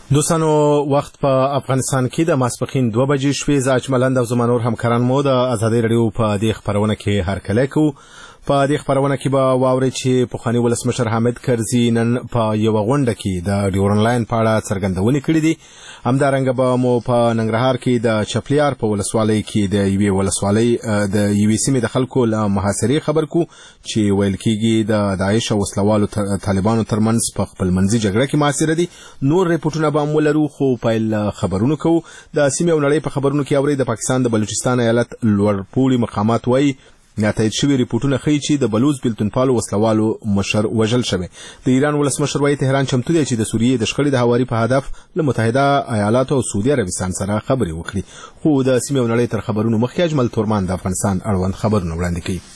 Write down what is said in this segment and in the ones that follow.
دوستانو وخت په افغانستان کې د ماسپښین 2 بجې شوې. زه اجملند او زمانور همکاران مو د ازادي رادیو په دې خبرونه کې هرکلی کوو. په دې خبرونه کې به واورئ چې پخوانی ولسمشر حامد کرزي نن په یوه غونډه کې د ډیورن لاین په اړه څرګندونې کړې دي. همدارنګه به مو په ننګرهار کې د چپلیار په ولسوالۍ کې د یوې ولسوالۍ د یوې سیمې د خلکو له محاصرې خبر کو چې ویل کېږي د داعش او وسلوالو طالبانو ترمنځ په خپلمنځي جګړه کې محاصره دي. نور ریپورټونه به مو لرو، خو پیل خبرونه کوو. د سیمې او نړۍ په خبرونو کې اورئ د پاکستان د بلوچستان ایالت لوړپوړي مقامات وایي ناتایید شوي ریپورټونه ښیي چې د بلوچ بېلتونپالو وسلوالو مشر وژل شوی. د ایران ولسمشر وایي تهران چمتو دی چې د سوریې د شخړې د هواري په هدف له متحده ایالاتو او سعودي عربستان سره خبرې وکړي. خو د سیمې او نړۍ تر خبرونو مخکې اجمل تورمان د افغانستان اړوند خبرونه وړاندې کوي.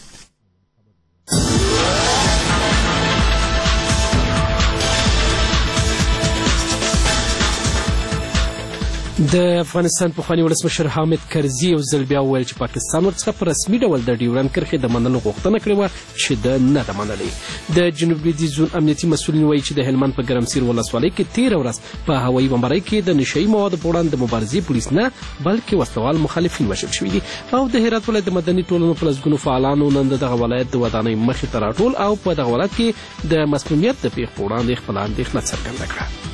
د افغانستان پخوانی ولسمشر حامد کرزي یو ځل بیا وویل چې پاکستان ورڅخه په رسمي ډول د ډیورن کرښې د منلو غوښتنه کړې وه چې ده نه ده منلې. د جنوب لویدیځ زون امنیتي مسؤلین وایي چې د هلمند په ګرمسیر ولسوالۍ کې تېره ورځ په هوایي بمبارۍ کې د نشهیي موادو په وړاندې د مبارزې پولیس نه بلکې وسلوال مخالفین وژل شوي دي. او د هرات ولایت د مدني ټولنو په لسګونو فعالانو نن د دغه ولایت د ودانۍ مخې ته راټول او په دغه ولایت کې د مسمومیت د پیښ په وړاندې خپله اندېښنه څرګنده کړه.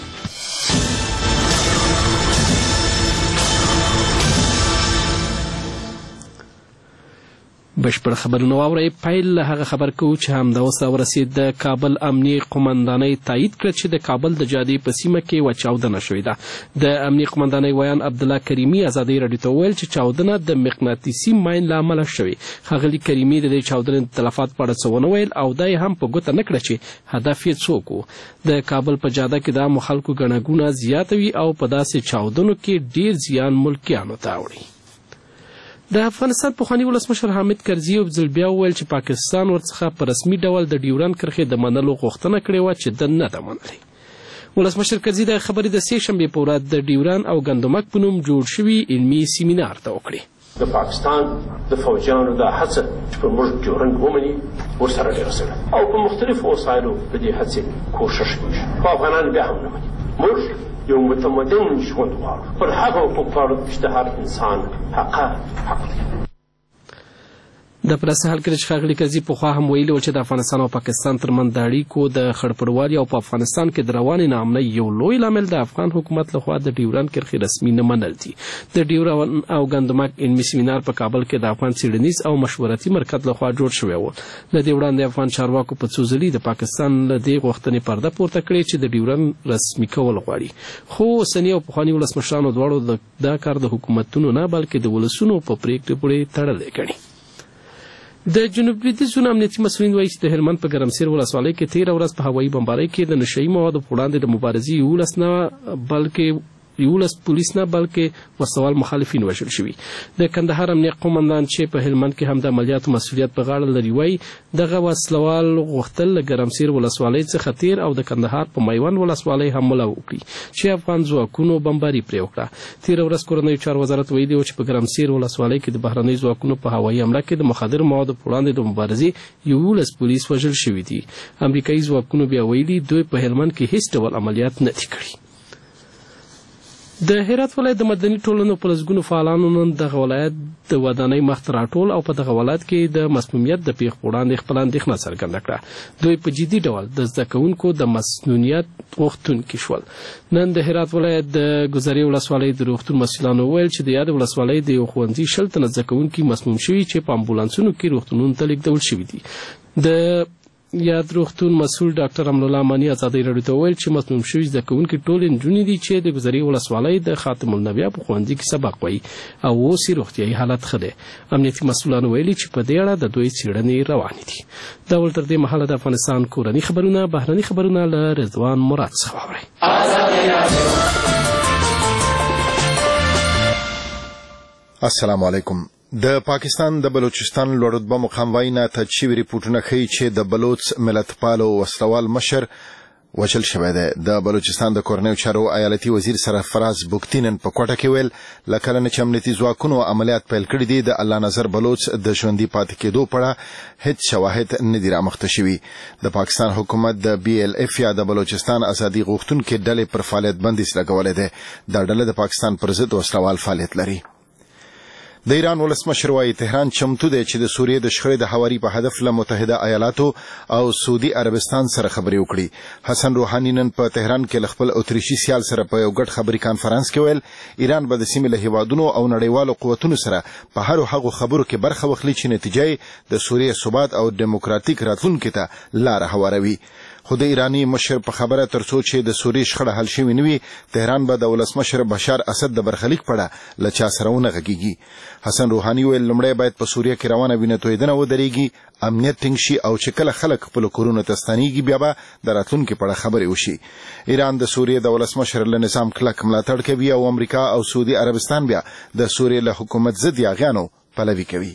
بشپړ خبرونه واورئ. پیل له هغه خبر کوو چې همداوسه ورسېد. د کابل امنیې قومندانۍ تایید کړه چې د کابل د جادې په سیمه کې یوه چاودنه شوې ده. د امنیې قومندانۍ ویان عبدالله کریمي ازادۍ راډیو ته وویل چې چاودنه د مقناطیسي ماین له امله شوې. ښاغلي کریمي د دې چاودنې د تلفات په اړه څه ونه ویل او دا یې هم په ګوته نه کړه چې هدف یې څوک و. د کابل په جاده کې د عامو خلکو ګڼه ګوڼه زیاته وي او په داسې چاودنو کې ډیر زیان ملکیانو ته اوړي. د افغانستان پخوانی ولسمشر حامد کرزي یو ځل بیا وویل چې پاکستان ورڅخه په رسمي ډول د ډیورن کرښې د منلو غوښتنه کړې وه چې ده نه ده منلې. ولسمشر کرزي د خبرې د 3 شنبې په ورځ د ډیورن او ګندمک په نوم جوړ شوي علمي سیمینار ته وکړې. د پاکستان د فوجیانو دا هڅه چې په موږ ډیورن ومني ورسره ډېره سره او په مختلفو وسایلو د دې هڅې کوښښ کېږي، خو افغانان بیا هم نه مني. موږ یو متمدن ژوند غواړو، پر هغه حقوق غواړو چې د هر انسان حق دی. د پراسه حل کړي چې ښاغلي کرزي پخوا هم ویلي و چې د افغانستان او پاکستان ترمنځ د اړیکو د خړپړوالي او په افغانستان کې د روانې ناامنۍ یو لوی لامل د افغان حکومت لخوا د ډیورن کرښې رسمي نه منل دي. د ډیورن او ګندمک علمي سیمینار په کابل کې د افغان څېړنیز او مشورتي مرکز لخوا جوړ شوی و. له دې وړاندې افغان چارواکو په څو ځلې د پاکستان له دې غوښتنې پرده پورته کړې چې د ډیورن رسمي کول غواړي، خو اوسني او پخواني ولسمشرانو دواړو دا کار د حکومتونو نه بلکې د ولسونو په پرېکړې پورې تړلی ګڼي. د جنوب لویدیځ زون امنیتي مسؤلین وایي چې د هلمند په ګرمسیر ولسوالۍ کې تېره ورځ په هوایي بمبارۍ کې د نشهیي موادو په وړاندې د مبارزې 11 پولیس نه بلکې وسلوال مخالفین وژل شوي. د کندهار امنیه قومندان چې په هلمند کې هم د عملیاتو مسؤلیت په غاړه لري وایي دغه وسلوال غوښتل له ګرمسیر ولسوالۍ څخه تېر او د کندهار په میوند ولسوالۍ حمله وکړي چې افغان ځواکونو بمباري پرې وکړه. تېره ورځ کورنیو چارو وزارت ویلي و چې په ګرمسیر ولسوالۍ کې د بهرنیو ځواکونو په هوایي حمله کې د مخدرو موادو په وړاندې د مبارزې 11 پولیس وژل شوي دي. امریکایي ځواکونو بیا ویلي دوی په هلمند کې هیڅ ډول عملیات نه دي کړي. د هرات ولایت د مدني ټولنو په لسګونو فعالانو نن دغه ولایت د ودانۍ مخ ته راټول او په دغه ولایت کې د مسمومیت د پیښ په وړاندې خپله اندېښنه څرګنده کړه. دوی په جدي ډول د زده کوونکو د مسنونیت غوښتونکي شول. نن د هرات ولایت د ګذرې ولسوالۍ د روغتون مسؤلانو وویل چې د یاد ولسوالۍ د یو ښوونځي 20 تنه زده کوونکي مسموم شوي چې په امبولانسونو کې روغتونونو ته لیږدول شوي دي. د یاد روغتون مسؤل ډاکټر امرالله اماني ازادۍ راډیو ته وویل چې مسموم شوي زده کوونکي ټول نجونې دي چې د ګذرې ولسوالۍ د خاتم النبیه په ښوونځي کې سبق وایي او اوس یې روغتیایي حالت ښه دی. امنیتي مسؤلانو ویلي چې په دې اړه د دوی څېړنې روانې دي. دا ول تر دې مهاله د افغانستان کورني خبرونه بهرني خبرونه له رضوان مراد څخه واورئ. السلام علیکم. د پاکستان د بلوچستان لوړرتبه مقام وایي ناتایید شوي ریپورټونه ښیي چې د بلوچ ملتپالو وسلوال مشر وشل شوی دی. د بلوچستان د کورنیو چارو ایالتي وزیر سرفراز بوکتینن په کوټه کې ویل لکه چې امنیتي ځواکونو عملیات پیل کړي دي د الله نظر بلوچ د ژوندۍ پاتې کېدو په اړه هیڅ شواهد نه دي رامخته شوي. د پاکستان حکومت د BLF یا د بلوچستان ازادي غوښتونکو ډلې پر فعالیت بندیز لګولې ده. دا ډله د پاکستان پر ضد وسلوال فعالیت لري. د ایران ولسمشر وايي تهران چمتو دی چې د سوریې د شخړې د هواري په هدف له متحده ایالاتو او سعودي عربستان سره خبرې وکړي. حسن روحاني نن په تهران کې خپل اتریشي سیال سره په یو ګډ خبري کانفرنس کې ویل ایران به د سیمې له هیوادونو او نړیوالو قوتونو سره په هر هغه خبرو کې برخه واخلي چې نتیجه د سوریې ثبات او دیموکراتیک راتلونکي ته لار هواروي. خو د ایرانی مشر په خبره ترڅو چې د سوریې شخړه حل شوي نه وي تهران به د ولسمشر بشار اسد د برخلیک په اړه له چا سره ونه غږیږي. حسن روحاني ویل لومړی باید په سوریه کې روانه وینه تویدنه ودرېږي، امنیت ټینګ شي او چې کله خلک خپل کورونو ته ستنېږي بیا به د راتلونکي په اړه خبرې وشي. ایران د سوریې د ولسمشر له نظام کلک ملاتړ کوي او امریکا او سعودي عربستان بیا د سوریې له حکومت ضد یاغیانو پلوي کوي.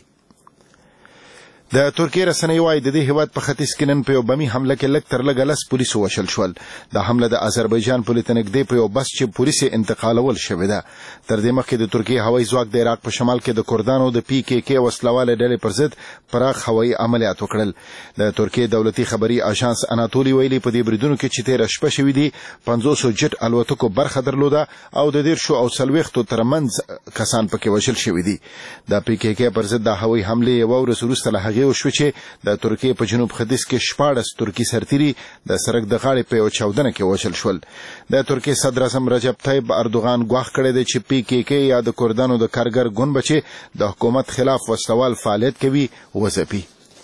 د ترکیې رسنۍ وايي د دې هیواد په ختیځ کې نن په یو بمي حمله کې لږ تر لږه 10 پولیس وشل شول. د حمله د آذربایجان په لور نږدې په یو بس چې پولیس انتقالول شوی ده. تر دې مخکې د ترکیې هوایي ځواک د عراق په شمال کې د کردانو د PKK وسلواله ډلې پر ضد پراخ هوایي عملیات وکړل. د ترکیې دولتي خبري اژانس اناتولي ویلي په دې بریدونو کې چې 13 شپه شوې دي 500 جټ الوتکو برخه درلوده او د 10 او 40 ترمنځ کسان پکې وشل شوي دي. د PKK پر ضد د هوایي حمله یو ورځ وروسته له هغې وشو چې د ترکیې په جنوب ختیځ کې 14 ترکی سرتیري د سړک د غاړې په یو چاودنه کې وشل شول. د ترکیې صدر اعظم رجب طیب اردوغان ګواښ کړی دی چې PKK یا د کردانو د کارګر ګوند به چې د حکومت خلاف وسلوال فعالیت کوي وځپي.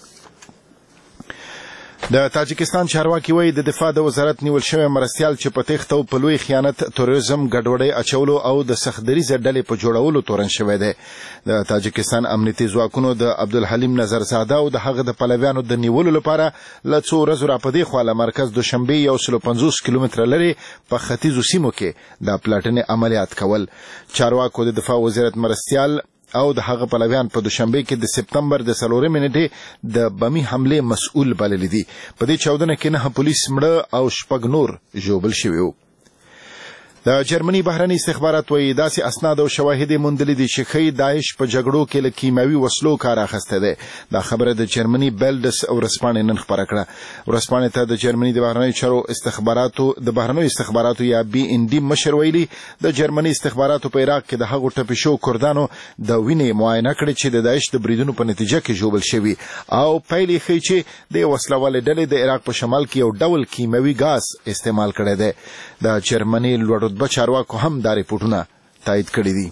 د تاجکستان چارواکي وایي د دفاع د وزارت نیول شوی مرستیال چې په تېښته او په لوی خیانت تروریزم ګډوډۍ اچولو او د سختدریزه ډلې په جوړولو تورن شوی دی. د تاجکستان امنیتي ځواکونو د عبدالحلیم نظرزاده او د هغه د پلویانو د نیولو لپاره له څو ورځو راپدې خوا له مرکز دوشنبې 150 کیلومتره لرې په ختیځو سیمو کې د پلاټنې عملیات کول. چارواکو د دفاع وزارت مرستیال او د هغه پلویان په دوشنبه کې د سپتمبر د 4 نیټې د بمی حمله مسؤل بلل دي. په دې چاودنه کې 9 پولیس مړه او 6 نور ژوبل شوي وو. د جرمني بهرني استخبارات وایي داسې اسناد او شواهد موندلي دي چې ښیي داعش په جګړو کې له کیمیاوي وسلو کار اخیستی دی. دا خبره د جرمني بیلډس ورځپاڼې نن خپره کړه. ورځپاڼې ته د جرمني د بهرنیو چارو استخباراتو یا BND مشر ویلي د جرمني استخباراتو په عراق کې د هغو ټپي شوو کردانو د وینې معاینه کړې چې د داعش د بریدونو په نتیجه کې ژوبل شوي او پایلې ښیي چې د وسلوالې ډلې د عراق په شمال کې یو ډول کیمیاوي ګاز استعمال کړی دی. د جرمني لوړ چارواکو هم دا ریپورتونه تایید کړي دي.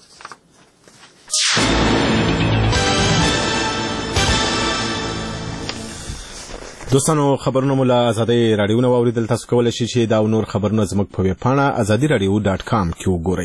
دوستانو خبرونه مو له ازادي رادیو نه واوریدل. تاسو کولی شئ چې دا او نور خبرونه زموږ په ویب پاڼه azadiradio.com کې وګورئ.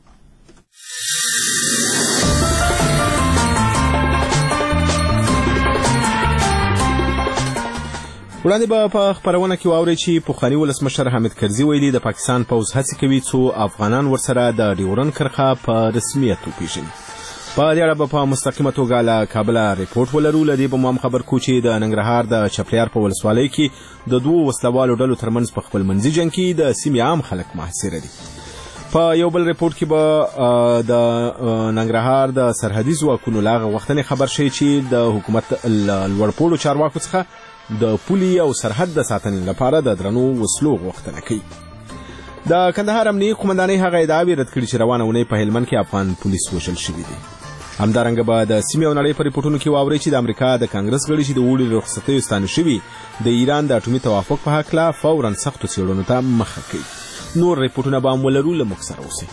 وړاندې به په خبرونه کې واورئ چې پخواني ولسمشر حامد کرزي ویلي د پاکستان پوځ هڅې کوي څو افغانان ورسره د ډیورن کرښه په رسمیت وپیژني. په دې اړه به په مستقیمه توګه له کابله ریپورټ ولرو. له دې به مو هم خبر کو چې د ننګرهار د چپریار په ولسوالۍ کې د دوو وسلوالو ډلو ترمنځ په خپل منځي جنګ کې د سیمې عام خلک محاصره دي. په یو بل ریپورټ کې به د ننګرهار د سرحدي ځواکونو له هغه وختنې خبر شي چې د حکومت لوړپوړو چارواکو څخه د پولي او سرحد د ساتنې لپاره د درنو وسلو غوښتنه کوي. د کندهار امنیتي قومندانۍ هغه ادعاوې رد کړي چې روانه اونۍ په هلمند کې افغان پولیس وژل شوي دي. همدارنګه به د سیمې او نړۍ په ریپورټونو کې واورئ چې د امریکا د کانګرس غړي چې د اوړي رخصتیو ستانه شوي د ایران د اټومي توافق په هکله فوراً سختو څېړنو ته مخه کوي. نور ریپورټونه به هم ولرو. له موږ سره اوسئ.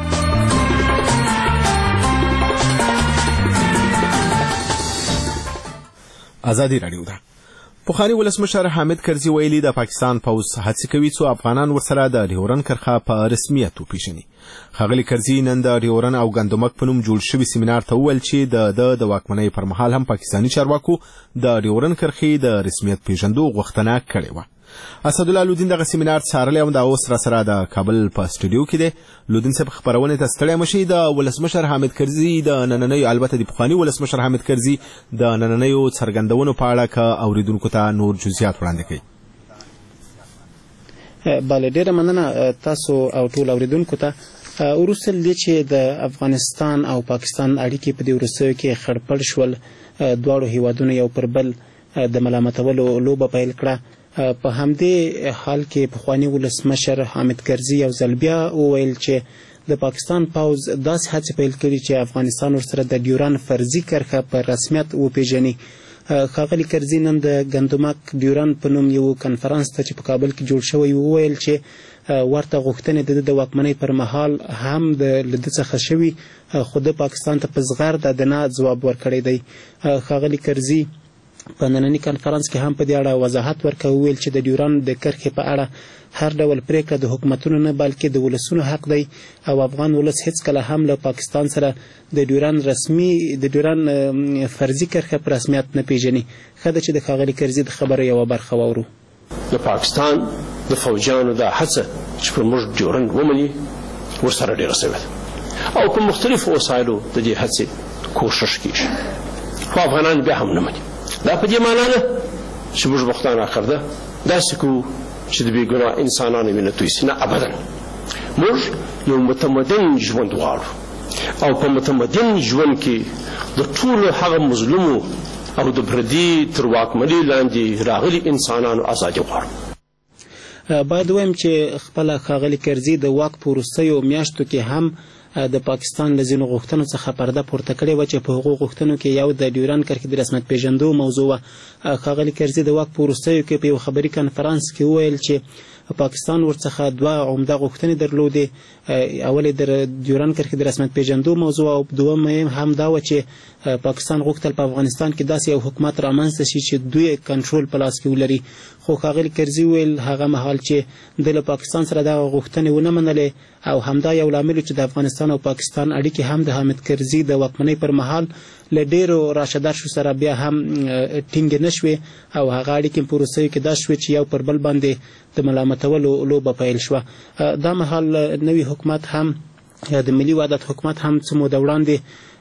ازادي رادیو ده. پخواني ولسمشر حامد کرزي ویلي د پاکستان پوځ هڅې کوي څو افغانان ورسره د ډیورن کرښه په رسمیت وپیژني. ښاغلي کرزي نن د ډیورن او ګندمک په نوم جوړ شوي سیمینار ته وویل چې د واکمنۍ پر مهال هم پاکستاني چارواکو د ډیورن کرښې د رسمیت پیژندو غوښتنه کړې وه. اسدالله لودین دغه سیمینار څارلی او دا اوس راسره د کابل په سټوډیو کې دی. لودین صاحب خبرونې ته ستړی مه شئ. د ولسمشر حامد کرزي د نننیو البته د پخواني ولسمشر حامد کرزي د نننیو څرګندونو په اړه که اوریدونکو ته نور جزئیات وړاندې کړئ. بله ډیره مننه تاسو او ټول اوریدونکو ته. وروسته دې چې د افغانستان او پاکستان اړیکې په دې وروستیو کې خړپړ شول، دواړو هیوادونو یو پر بل د ملامتولو لوبه پیل کړه. په همدې حال کې پخوانی ولسمشر حامد کرزي یو ځل بیا وویل چې د پاکستان پوځ داسې هڅې پیل کړي چې افغانستان ورسره د ډیوران فرضي کرښه په رسمیت وپیژني. ښاغلي کرزي نن د ګندمک ډیوران په نوم یو کنفرانس ته چې په کابل کې جوړ شوی وویل چې ورته غوښتنې د واکمنۍ پر مهال هم له ده څخه شوي، خو د پاکستان ته په زغرده د نه ځواب ورکړی دی. ښاغلي کرزي په ننني کنفرانس کې هم په دې اړه وضاحت ورکړ، وویل چې د ډیوران د کرښې په اړه هر ډول پریکړه د حکومتونو نه بلکې د ولسونو حق دی او افغان ولس هیڅکله هم له پاکستان سره د ډیوران فرضي کرښه په رسمیت نه پیژني. ښه ده چې د ښاغلي کرزي د خبرو یوه برخه واورو. د پاکستان د فوجانو دا هڅه چې پر موږ ډیورنډ ومني ورسره ډېره سوې ده او په مختلفو وسایلو د دې هڅې کوشش کېږي، خو افغانان بیا هم نه مني. دا په دې معنا ده چې موږ وختان آخر ده داسې کوو چې د بې ګناه انسانانو وینه توی سي. نه، ابدا. موږ یو متمدن ژوند غواړو او په متمدن ژوند کې د ټولو هغه مظلومو او د پردي تر واکمنۍ لاندې راغلي انسانانو ازادي غواړو. باید ووایم چې خپله ښاغلي کرزي د واک په وروستیو میاشتو کې هم د پاکستان له ځینو غوښتنو څخه پرده پورته کړې وه چې په هغو غوښتنو کې یو د ډیوران کرښې د رسمیت پیژندو موضوع وه. ښاغلي کرزي د واک په وروستیو کې په یو خبري کنفرانس کې وویل چې پاکستان ورڅخه دوه عمده غوښتنې درلودې. اول د ډیوران کرښې د رسمیت پیژندو موضوع او دومه هم دا وه چې پاکستان غوښتل په افغانستان کې داسې یو حکومت رامنځته شي چې دوی کنټرول په لاس کې ولري. خو ښاغلي کرزي وویل هغه مهال چې د له پاکستان سره دغه غوښتنې ونه منلې او همدا یو لامل چې د افغانستان او پاکستان اړیکې هم د حامد کرزي د واکمنۍ پر مهال له ډېرو راشدارشو سره بیا هم ټینګې نه شوې او هغه اړیکې په وروستیو کې دا شوې چې یو پر بل باندې د ملامتولو لوبه پیل شوه. دا مهال نوي حکومت هم د ملي وحدت حکومت هم څه موده وړاندې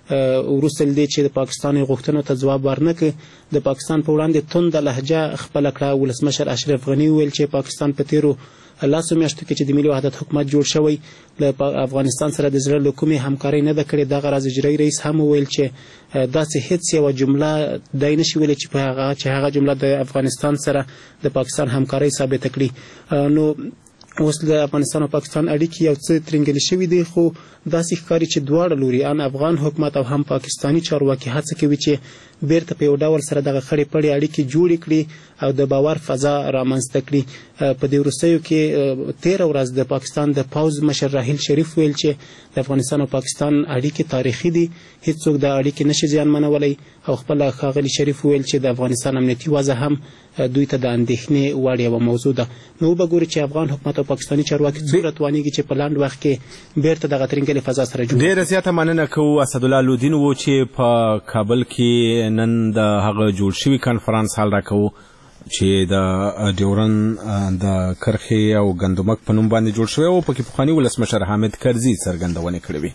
وروسته له دې چې د پاکستان غوښتنو ته ځواب ورنکړ د پاکستان په وړاندې تنده لهجه خپله کړه. ولسمشر اشرف غني وویل چې پاکستان په تیرو لاسو میاشتو کې چې د ملي وحدت حکومت جوړ شوی له افغانستان سره د زړه له کومې همکارۍ نه ده کړې. دغه راز اجرایي رئیس هم وویل چې داسې هیڅ یوه جمله دی نشي ویلی چې هغه جمله د افغانستان سره د پاکستان همکارۍ ثابته کړي. نو اوس د افغانستان او پاکستان اړیکې یو څه ترنګلې شوي دي، خو داسې ښکاري چې دواړه لوري ان افغان حکومت او هم پاکستاني چارواکي هڅه کوي چې بیرته په یو ډول سره دغه خړې پړې اړیکې جوړې کړي او د باور فضا رامنځته کړي. په دې وروستیو کې تېره ورځ د پاکستان د پوځ مشر راحیل شریف ویل چې د افغانستان او پاکستان اړیکې تاریخي دي، هیڅوک دا اړیکې نشي زیانمنولی او خپله ښاغلي شریف ویل چې د افغانستان امنیتي وضع هم دوی ته د اندېښنې وړ یوه موضوع ده. نو وبګورو چې افغان حکومت او پاکستاني چارواکي څومره توانیږي چې په لنډ وخت کې بیرته دغه ترنګلې فضا سره جوړ. ډېره زیاته مننه کوو اسدالله لودین و چې په کابل کې نن د هغه جوړ شوي کنفرانس حال راکوو چې د ډیورن د کرښې او ګندمک په نوم باندې جوړ شوی او پکې پخواني ولسمشر حامد کرزي څرګندونې کړې وې.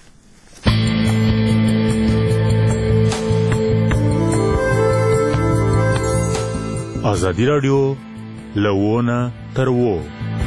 ازادي راډیو له ونه تر وو.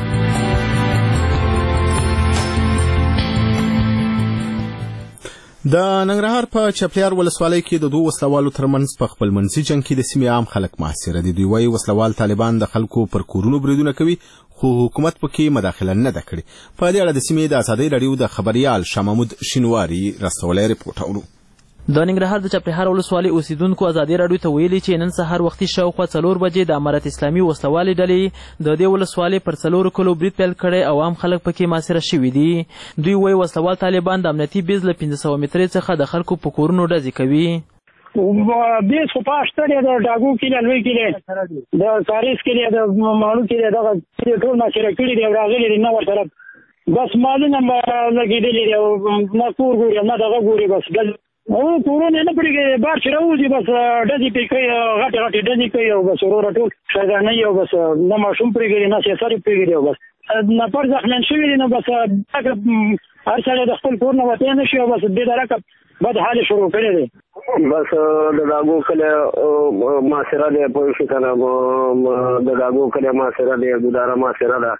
د ننګرهار په چپلیار ولسوالۍ کې د دوه وسلوالو ترمنځ په خپلمنځي جنګ کې د سیمې عام خلک محاصره دي. دوی وايي وسلوال طالبان د خلکو پر کورونو بریدونه کوي خو حکومت پکې مداخله نه ده کړې. په دې اړه د سیمې د ازادۍ راډیو د خبریال شاه محمود شینواري راستولی رپورټ اورو. د ننګرهار د چپلیهار ولسوالۍ اوسیدونکو ازادي راډیو ته ویلي چې نن سهار وختي شاوخوا 4 بجې د امارت اسلامي وسلوالې ډلې د دې ولسوالۍ پر 4 کلو برید پیل کړی او عام خلک پکې محاصره شوي دي. دوی وایي وسلوال طالبان د امنیتي بیز له 500 مترې څخه د خلکو په کورونو ډزې کوي. بیز خو پاشته دی، د ډاګو کلي لوی کلي د کاریز کلي د ماڼو کلي دغه ټول محاصره کړي دي او راغلي دي نه ورسره بس مالونه لګېدلي دي او نه کور ګوري نه دغه ګوري بس کورونه نه پرېږدي بار چې راوځي بس ډزې پرې کوي غټې غټې ډزې کوي او بس وروره ټول شیطانۍ او بس نه ماشوم پرېږدي نه سیسر پرېږدي او بس نفر زخمیان شوي دي. نو بس هر سړی د خپل کور نه وتی نه شي او بس دې درکه بد حال شروع کړی دی. بس د داګو کله محاصره دی پوه شي که نه د داګو کله محاصره دی ګوداره محاصره ده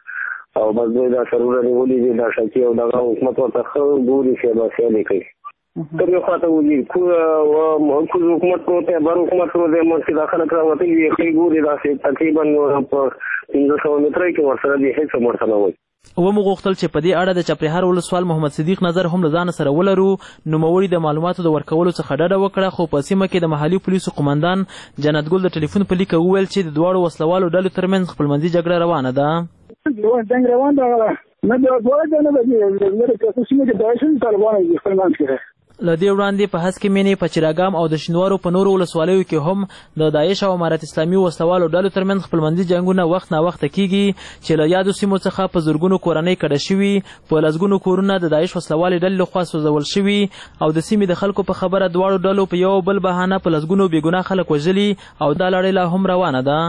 او بس دوی دا سرونه نیولي دي دا شکي او دغه حکومت ورته ښه ګوري سیالي کوي تر یو خواته وځي کوز حکومت پروت دی بر حکومت پروت دی مونږ چې دا خلک راوتلي دي ښه ګوري داسې تقریبا په 1500 متره کې ورسره دي هېڅ ورته نه وایي ومو غوښتل چې په دې اړه د چپرهار ولسوال محمد صدیق نظر هم له ځانه سره ولرو. نوموړي د معلوماتو د ورکولو څخه ډډه وکړه، خو په سیمه کې د محلي پولیسو قمندان جنت ګل د ټلیفون په لیکه وویل چې د دواړو وسلوالو ډلو ترمنځ خپلمنځي جګړه روانه ده. جنګ روان ده نه د دواړو نه د سیمې کې دایښت طالبان دي خپلمنځ کې. له دې وړاندې په هسکې مینې په چراګام او د شینوارو په نورو ولسوالیو کې هم د داعش او امارت اسلامي وسلوالو ډلو ترمنځ خپلمنځي جنګونه وخت ناوخته کیږي چې له یادو سیمو څخه په زرګونو کورنۍ کډه شوي، په لسګونو کورونه د داعش وسلوالې ډلې لخوا سوځول شوي او د سیمې د خلکو په خبره دواړو ډلو په یو بل بهانه په لسګونو بېګناه خلک وژلي او دا لړۍ لا هم روانه ده.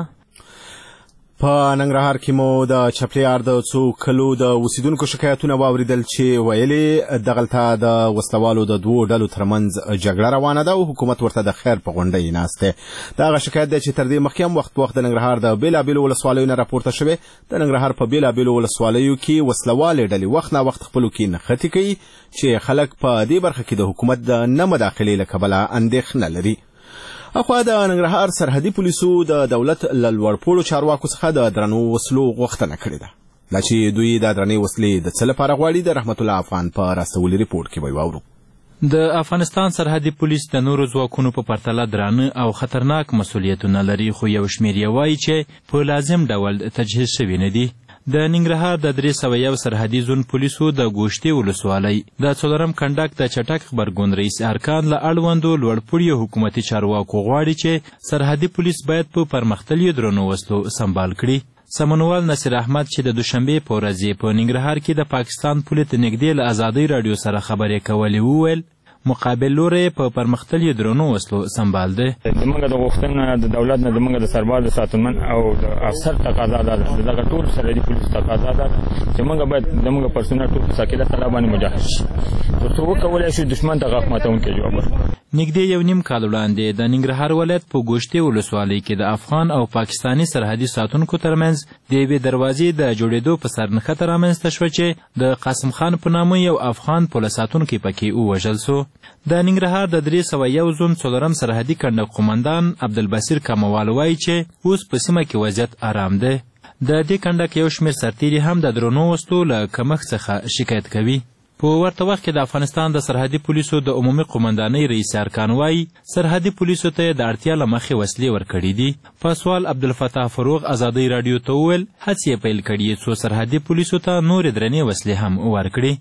په ننګرهار کې مو د چپریار د څو کلو د اوسیدونکو شکایتونه واوریدل چې ویلي دغلته د وسلوالو د دوو ډلو ترمنځ جګړه روانه ده او حکومت ورته د خیر په غونډۍ ناست دی. دا هغه شکایت دی چې تر دې مخکې هم وخت په وخت د ننګرهار د بېلابېلو ولسوالیو نه راپورته شوی. د ننګرهار په بېلابېلو ولسوالیو کې وسلوالې ډلې وخت ناوخت خپلو کې نښتې کوي چې خلک په دې برخه کې د حکومت د نه مداخلې له کبله اندېښنه لري. اخوا د ننګرهار سرحدي پولیسو د دولت له لوړپوړو چارواکو څخه د درنو وسلو غوښتنه کړې ده. لا چې دوی د درنې وسلې د څه لپاره غواړي د رحمت الله افغان په راستولي ریپورټ کې به واورو. د افغانستان سرحدي پولیس د نورو ځواکونو په پرتله درانه او خطرناک مسؤلیتونه لري، خو یو شمېر یې وایي چې په لازم ډول تجهیز شوي نه دي. د ننګرهار د 301 سرحدي زون پولیسو د ګوشتې ولسوالۍ د 4م کنډک د چټک غبرګون رئیس ارکان له اړوندو لوړپوړیو حکومتي چارواکو غواړي چې سرحدي پولیس باید په پرمختللو درنو وسلو سمبال کړي. سمنوال نصیر احمد چې د دوشنبې په ورځ په ننګرهار کې د پاکستان پولیس نږدې له ازادۍ راډیو سره خبرې کولې وویل مقابل لوري په پرمختللي درنو وسلو سمبال دی. زموږ د غوښتنه د دولت نه زموږ د سرباز د ساتنمن او د افسر تقاضا ده، دغه ټول سرحدي پولیس تقاضا ده چې موږ باید زموږ پرسونل ټول په ساکله طلب باندې مجهز شي ترڅو وکولای شو دښمن ته غاښ ماتونکی جواب ورکړو. نږدې یو نیم کال وړاندې د ننګرهار ولایت په ګوشتې ولسوالۍ کې د افغان او پاکستاني سرحدي ساتونکو ترمنځ د یوې دروازې د جوړېدو په سر نښته رامنځته شوه چې د قاسم خان په نامه یو افغان پوله ساتونکی پکې ووژل سو. د ننګرهار د 301 زون 4م سرحدي کنډک قمندان عبدالبصیر کموال وایي چې اوس په سیمه کې وضعیت آرام دی. د دې کنډک یو شمېر سرتیري هم د درنو وسلو له کمښت څخه شکایت کوي. په ورته وخت کې د افغانستان د سرحدي پولیسو د عمومي قمندانۍ رئیس ارکان وایي سرحدي پولیسو ته د اړتیا له مخې وسلې ورکړي دي. پاسوال عبدالفتاح فروغ ازادۍ راډیو ته وویل هڅې یې پیل کړي څو سرحدي پولیسو ته نورې درنې وسلې هم ورکړي.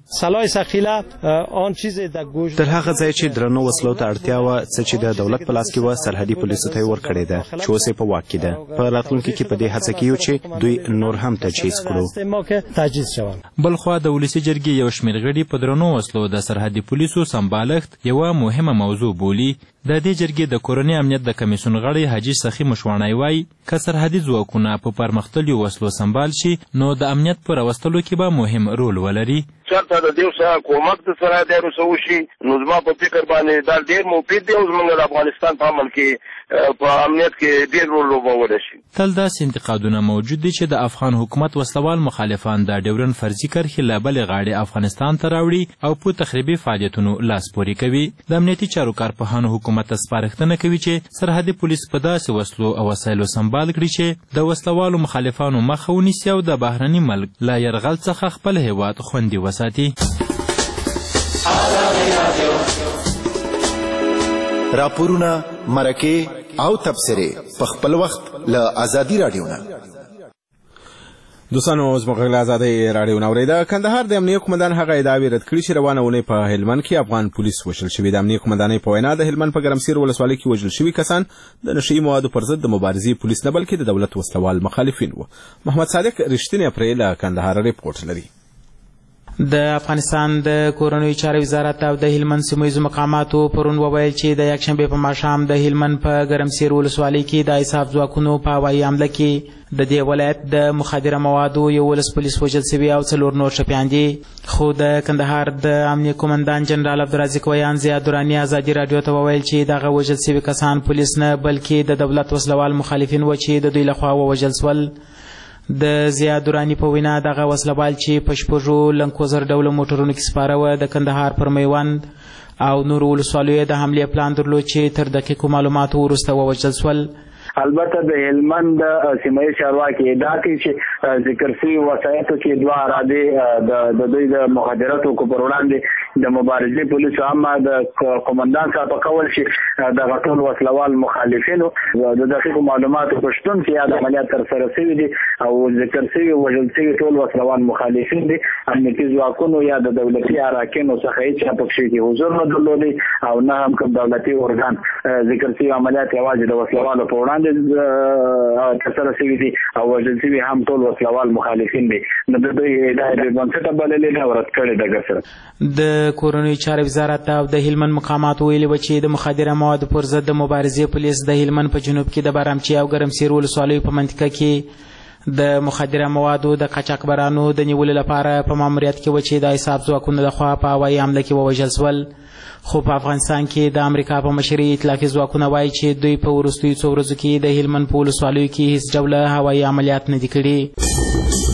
تر هغه ځای چې درنو وسلو ته اړتیا وه څه چې د دولت په لاس کې وه سرحدي پولیسو ته یې ورکړې ده چې اوس یې په واک کې ده. په راتلونکي کې په دې هڅه کې یو چې دوی نور هم تجهیز کړو. بلخوا د ولسي جرګې یو شمېر غړي په درنو وسلو د سرحدي پولیسو سمبالښت یوه مهمه موضوع بولي. د دې جرګې د کورنۍ امنیت د کمیسیون غړی حاجي سخي مشواڼی وایي که سرحدي ځواکونه په پرمختللو وسلو سمبال شي نو د امنیت په راوستلو کې به مهم رول ولري. چېرته د دې سره کومک د سرحدیانو سره وشي نو زما په فکر باندې دا ډېر مفید دی او زموږ د افغانستان په عمل کې په امنیت کې ډېر رول لوبولی شي. تل داسې انتقادونه موجود دي چې د افغان حکومت وسلوال مخالفان د ډیورن فرضي کرښې له بلې غاړې افغانستان ته راوړي او په تخریبي فعالیتونو لاس پورې کوي. د امنیتي چارو کارپوهانو حکومت ته سپارښتنه کوي چې سرحدي پولیس په داسې وسلو او وسایلو سمبال کړي چې د وسلوالو مخالفانو مخه ونیسي او د بهرني ملک له یرغل څخه خپل هیواد خوندي وساتي. راپورونه، مرکې او تبصرې په خپل وخت له ازادي راډیو نه. دوستانو زموږ غږ له ازادۍ راډیو نه اورئ. د کندهار د امنیه قمندان هغه ادعاوې رد کړي چې روانه اونۍ په هلمند کې افغان پولیس وژل شوي. د امنیه قمندانۍ په وینا د هلمند په ګرمسیر ولسوالۍ کې وژل شوي کسان د نشهیي موادو پر ضد د مبارزې پولیس نه بلکې د دولت وسلوال مخالفین وو. محمد صادق رښتینی پرې له کندهار ریپورټ لري. د افغانستان د کورنیو چارو وزارت او د هلمند سیمهیزو مقاماتو پرون وویل چې د یکشنبې په ماښام د هلمند په ګرمسیر ولسوالۍ کې د انصاف ځواکونو په هوایي حمله کې د دې ولایت د مخدره موادو 11 پولیس وژل شوي او 4 نور ټپیان دي. خو د کندهار د امنیه قمندان جنرال عبدالرزاق ویان ضیا دراني ازادي راډیو ته وویل چې دغه وژل شوي کسان پولیس نه بلکې د دولت وسلوال مخالفین و چې د دوی لخوا ووژل شول. د ضیا دراني په وینا دغه وسلوال چې په شپږو لنکوزر ډوله موټرونو کې سپاره وه د کندهار پر میوند او نورو ولسوالیو د حملې پلان درلود چې تر دقیقو معلوماتو وروسته ووژل شول. البته د هلمند سیمه چارواکي ادعا کوي چې ذکر شوي وسایطو کې دوه ارادې د دوی د مخدراتو کو پر وړاندې د مبارزې پولیسو عامه د قومندان صاحب په قول چې د غټول وسلوال مخالفینو د دقیقو معلوماتو په شتون کې د عملیات ترسره شوي دي او ذکر شوي وژل شوي ټول وسلوال مخالفین دي. امنیتي ځواکونو یا د دولتي اراکینو څخه هیڅ پکې کې حضور نه درلودي او نه هم کوم دولتي ارګان ذکر شوي عملیات یوازې د وسلوالو په وړاندې ترسره شوي دي او وژل شوي هم ټول وسلوال مخالفین دي. نو د دوی ادعا بنسټه بللې نه ورد کړې ده. ګسره د کورنیو چارو وزارت او د هلمند مقاماتو ویلي و چې د مخدره موادو پر ضد د مبارزې پولیس د هلمند په جنوب کې د بارامچي او ګرمسیر ولسوالیو په منطقه کې د مخدره موادو د قاچاقبرانو د نیولو لپاره په ماموریت کې و چې د حساب ځواکونو لخوا په هوایي حمله کې ووژل شول. خو په افغانستان کې د امریکا په مشرۍ اطلاقي ځواکونه وایي چې دوی په وروستیو څو ورځو کې د هلمند په ولسوالیو کې هیڅ ډوله هوایي عملیات نه دي کړي.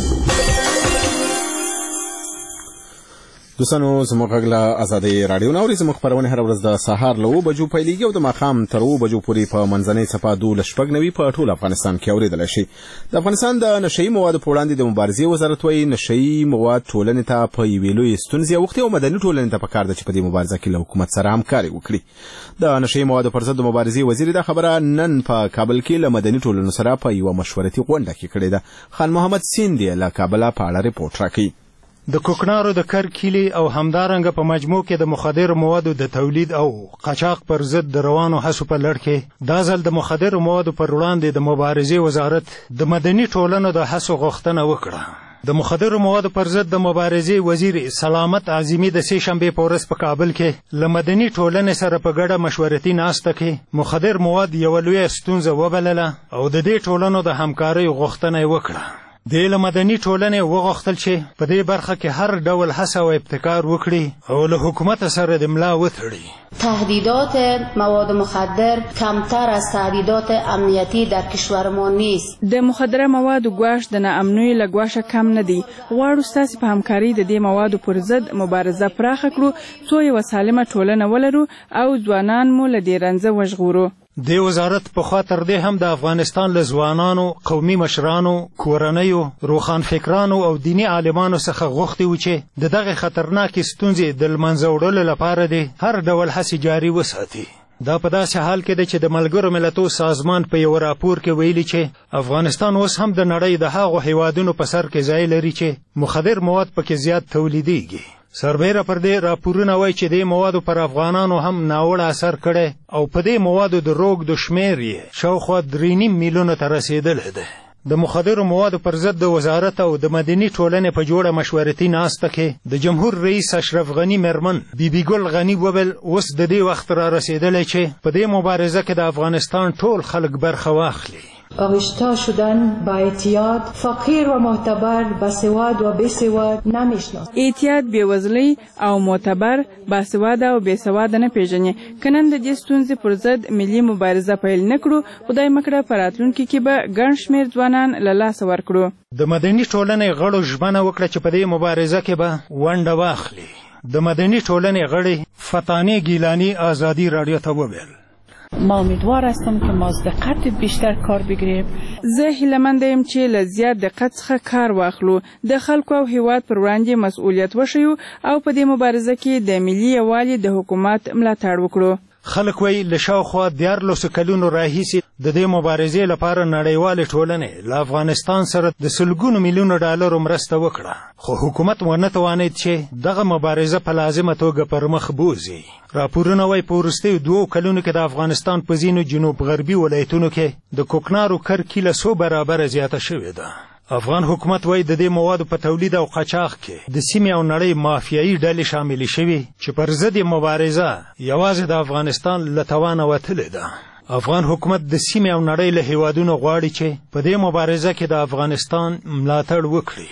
دوستانو زموږ غږ له ازادۍ راډیو نه اورئ. زموږ خپرونې هره ورځ د سهار له 7 بجو پیلېږي او د ماښام تر 7 بجو پورې په منځنۍ څپه 12:09 په ټول افغانستان کې اورېدلی شي. د افغانستان د نشهیي موادو په وړاندې د مبارزې وزارت وایي نشهیي مواد ټولنې ته په یوې لویې ستونزې اوښتې او مدني ټولنې ته پکار ده چې په دې مبارزه کې له حکومت سره همکاري وکړي. د نشهیي موادو پر ضد د مبارزې وزیر دا خبره نن په کابل کې له مدني ټولنو سره په یوه مشورتي غونډه کې کړې ده. خان محمد سیند له کابله په اړه ریپورټ راکوي. د کوکنارو د کرکیلي او همدارنګه په مجموع کې د مخدر موادو د تولید او قاچاق پر ضد د روانو هڅو په لړ کې دا ځل د مخدر موادو پر وړاندې د مبارزې وزارت د مدني ټولنو د هڅو غوښتنه وکړه. د مخدر موادو پر ضد د مبارزې وزیر سلامت عظیمی د سې شنبې په ورځ په کابل کې له مدني ټولنې سره په ګډه مشورتي ناسته کې مخدر مواد یوه لویه ستونزه وبلله او د دې ټولنو د همکارۍ غوښتنه یې وکړه. د له مدني ټولنې وغوښتل چې په دې برخه کې هر ډول هڅه او ابتکار وکړي او له حکومت سره د ملا وتړي. تهدیدات مواد مخدر کمتر از تهدیدات امنیتی در کشور ما نیست. د مخدره موادو ګواښ د ناامنۍ له ګواښه کم نه دی. غواړو ستاسې په همکارۍ د دې موادو پر ضد مبارزه پراخه کړو څو یوه سالمه ټولنه ولرو او ځوانان مو له دې رنځه وژغورو. د وزارت پخوا تر دې هم د افغانستان له ځوانانو، قومي مشرانو، کورنیو، روښانفکرانو او دیني عالمانو څخه غوښتي و چې د دغه خطرناکې ستونزې د لمنځه وړلو لپاره دې هر ډول هڅې جاري وساتي. دا په داسې حال کې ده چې د ملګرو ملتونو سازمان په یو راپور کې ویلي چې افغانستان اوس هم د نړۍ د هغو هیوادونو په سر کې ځای لري چې مخدر مواد پکې زیات تولیدیږي. سربیره پر دې راپورونه وایي چې دې موادو پر افغانانو هم ناوړه اثر کړی او په دې موادو د روږدو شمیر یې شاوخوا 3.5 میلیونه ته رسېدلی دی. د مخدرو موادو پر ضد د وزارت او د مدني ټولنې په جوړه مشورتي ناسته کې د جمهور رئیس اشرف غني مېرمن بیبي ګل غني وویل اوس د دې وخت را رسېدلی چې په دې مبارزه کې د افغانستان ټول خلک برخه واخلي. آغشته شدن با اعتیاد فقیر و معتبر باسواد و بیسواد نمیشناسد. اعتیاد بیوزلی او معتبر باسواد او بیسواد نه پیژني. کنن د دې ستونزې پر ضد ملي مبارزه پیل نکړو خدای مکړه په راتلونکي کې به ګڼ شمېر ځوانان له لاسه ورکړو. د مدني ټولنې غړو ژمنه وکړه چې په دې مبارزه کې به ونډه واخلي. د مدني ټولنې غړي فتانې ګیلاني ازادي راډیو ته وویل ما امیدوار هستم که ما از دقت بیشتر کار بگیریم. زه هیلهمند یم چې له زیات دقت څخه کار واخلو، د خلکو او هیواد پر وړاندې مسؤلیت وښیو او په دې مبارزه کې د ملي یووالي د حکومت ملاتړ وکړو. خلک وایي له شاوخوا 14 کلونو راهیسې د دې مبارزې لپاره نړیوالې ټولنې له افغانستان سره د سلګونو میلیونو ډالرو مرسته وکړه، خو حکومت ونه توانید چې دغه مبارزه په لازمه توګه پر مخ بوځي. راپورونه وایي په وروستیو 2 کلونو کې د افغانستان په ځینو جنوب غربي ولایتونو کې د کوکنارو کرکیله 100 برابره زیاته شوې ده. افغان حکومت وایي د دې موادو په تولید او قاچاق کې د سیمې او نړۍ مافیایي ډلې شاملې شوي چې پر ضد مبارزه یوازې د افغانستان له توانه وتلې ده. افغان حکومت د سیمې او نړۍ له هیوادونو غواړي چې په دې مبارزه کې د افغانستان ملاتړ وکړي.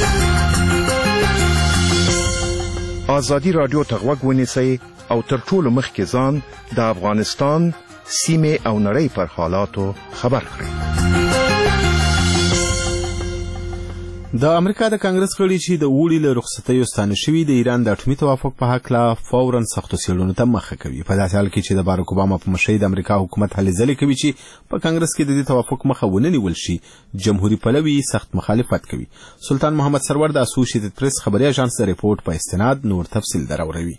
ازادي راډیو ته غوږ ونیسئ او تر ټولو مخکې ځان د افغانستان سیمې او نړۍ پر حالاتو خبر کړئ. د امریکا د کانګرس غړي چې د اوړي له رخصتیو ستانه شوي د ایران د اټومي توافق په هکله فوراً سختو څېړنو ته مخه کوي. په داسې حال کې چې د باراک اوباما په مشرۍ د امریکا حکومت هلې ځلې کوي چې په کانګرس کې د دې توافق مخه ونه نیول شي، جمهوریت پلوي سخت مخالفت کوي. سلطان محمد سرور د اسوسییټډ پریس خبري اژانس د ریپورت په استناد نور تفصیل دراوروي.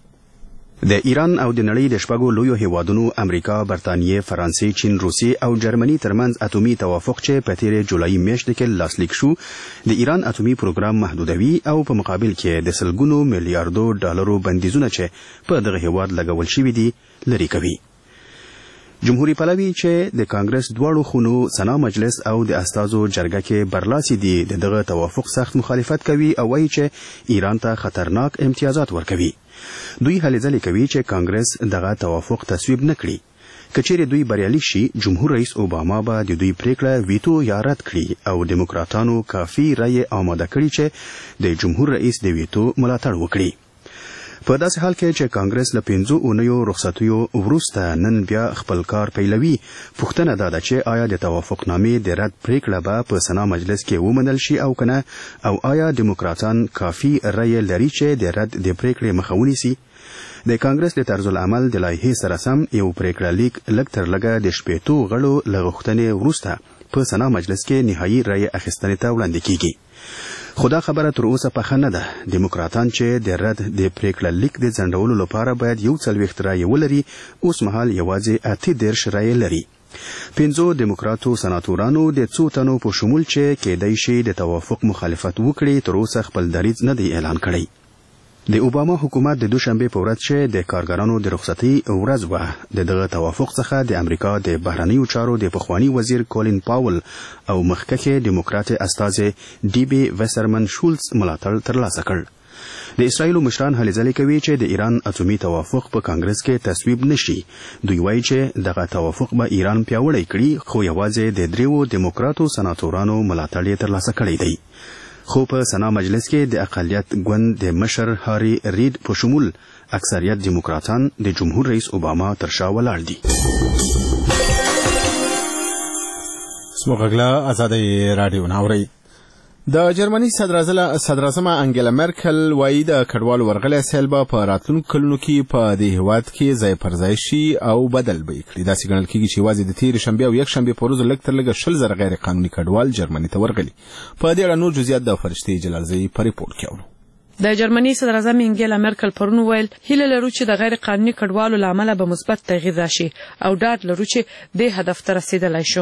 د ایران او د نړۍ د شپږو لویو هیوادونو امریکا، برتانیې، فرانسې، چین، روسیې او جرمني ترمنځ اټومي توافق چې په تیرې جولای میاشت کې لاسلیک شو د ایران اټومي پروګرام محدودوي او په مقابل کې د سلګونو میلیارډو ډالرو بندیزونه چې په دغه هیواد لګول شوي دي لري کوي. جمهوریت پلوي چې د کانګرس دواړو خونو سنا مجلس او د استازو جرګه کې برلاسي دي دغه توافق سخت مخالفت کوي او وایي چې ایران ته خطرناک امتیازات ورکوي. دوی هلې ځلې کوي چې کانګرس دغه توافق تصویب نه کړي. که چیرې دوی بریالي شي، جمهور رئیس اوباما به د دوی پریکړه ویتو یا رد کړي او دیموکراتانو کافي رایې آماده کړي چې د جمهور رئیس د ویتو ملاتړ وکړي. په داسې حال کې چې کانګرس له 5 اونیو رخصتیو وروسته نن بیا خپل کار پیلوي، پوښتنه دا ده چې آیا د توافقنامې د رد پریکړه به په سنا مجلس کې ومنل شي او کنه، او آیا دیموکراتان کافي رایې لري چې د رد د پریکړې مخه ونیسي. د کانګرس د طرز العمل د لایحې سره سم یو پریکړه لیک لږ تر لږه د 15 غړو له غوښتنې وروسته په سنا مجلس کې نهایي رایې اخیستنې ته وړاندې کیږي. خدا خبره تر اوسه پخه نه ده. دیموکراتان چې د رد د پریکړه لیک د ځنډولو لپاره باید 40 رایې ولري، اوس مهال یوازې 38 رایې لري. 5 دیموکراتو سناتورانو د څو تنو په شمول چې کېدای شي د توافق مخالفت وکړي تر اوسه خپل دریځ نه دی اعلان کړی. د اوباما حکومت د دوشنبه په ورځ چې د کارګرانو د رخصتۍ ورځ وه، دغه توافق څخه د امریکا د بهرنیو چارو د پخوانی وزیر کولین پاول او مخکښ دیموکرات استازي ډي بي ویسرمن شولز ملاتړ ترلاسه کړ. د اسرایلو مشران هلې ځلې کوي چې د ایران اټومي توافق په کانګرس کې تصویب نشي. دوی وایي چې دغه توافق به ایران پیاوړی کړي، خو یوازې د 3 دیموکراتو سناتورانو ملاتړ یې ترلاسه کړی دی. خو په سنا مجلس کې د اقلیت ګوند د مشر هاري ریډ په شمول اکثریت دیموکراتان د جمهور رئیس اوباما تر شا ولاړ دي. سموغلا آزادی رادیو ناوري. د جرمني صدراعظم انګیلا مرکل وایي د کډوالو ورغلي سیل به په راتلونکو کلونو کې په دې هیواد کې ځای پر ځای شي او بدل به یې کړي. داسې ګڼل کېږي چې یوازې د تېرې شنبې او یکشنبې په ورځو لږ تر لږه 20,000 غیر قانوني کډوال جرمني ته ورغلي. په دې اړه نور جزئیات د فرشتې جلالزئی په ریپورت کې اورو. د جرمني صدراعظم انګیلا مرکل پرون ویل هیله لرو چې د غیر قانوني کډوالو لامل به مثبت تغییر راشي او ډاډ لرو چې د هدف ته رسیدلای شو.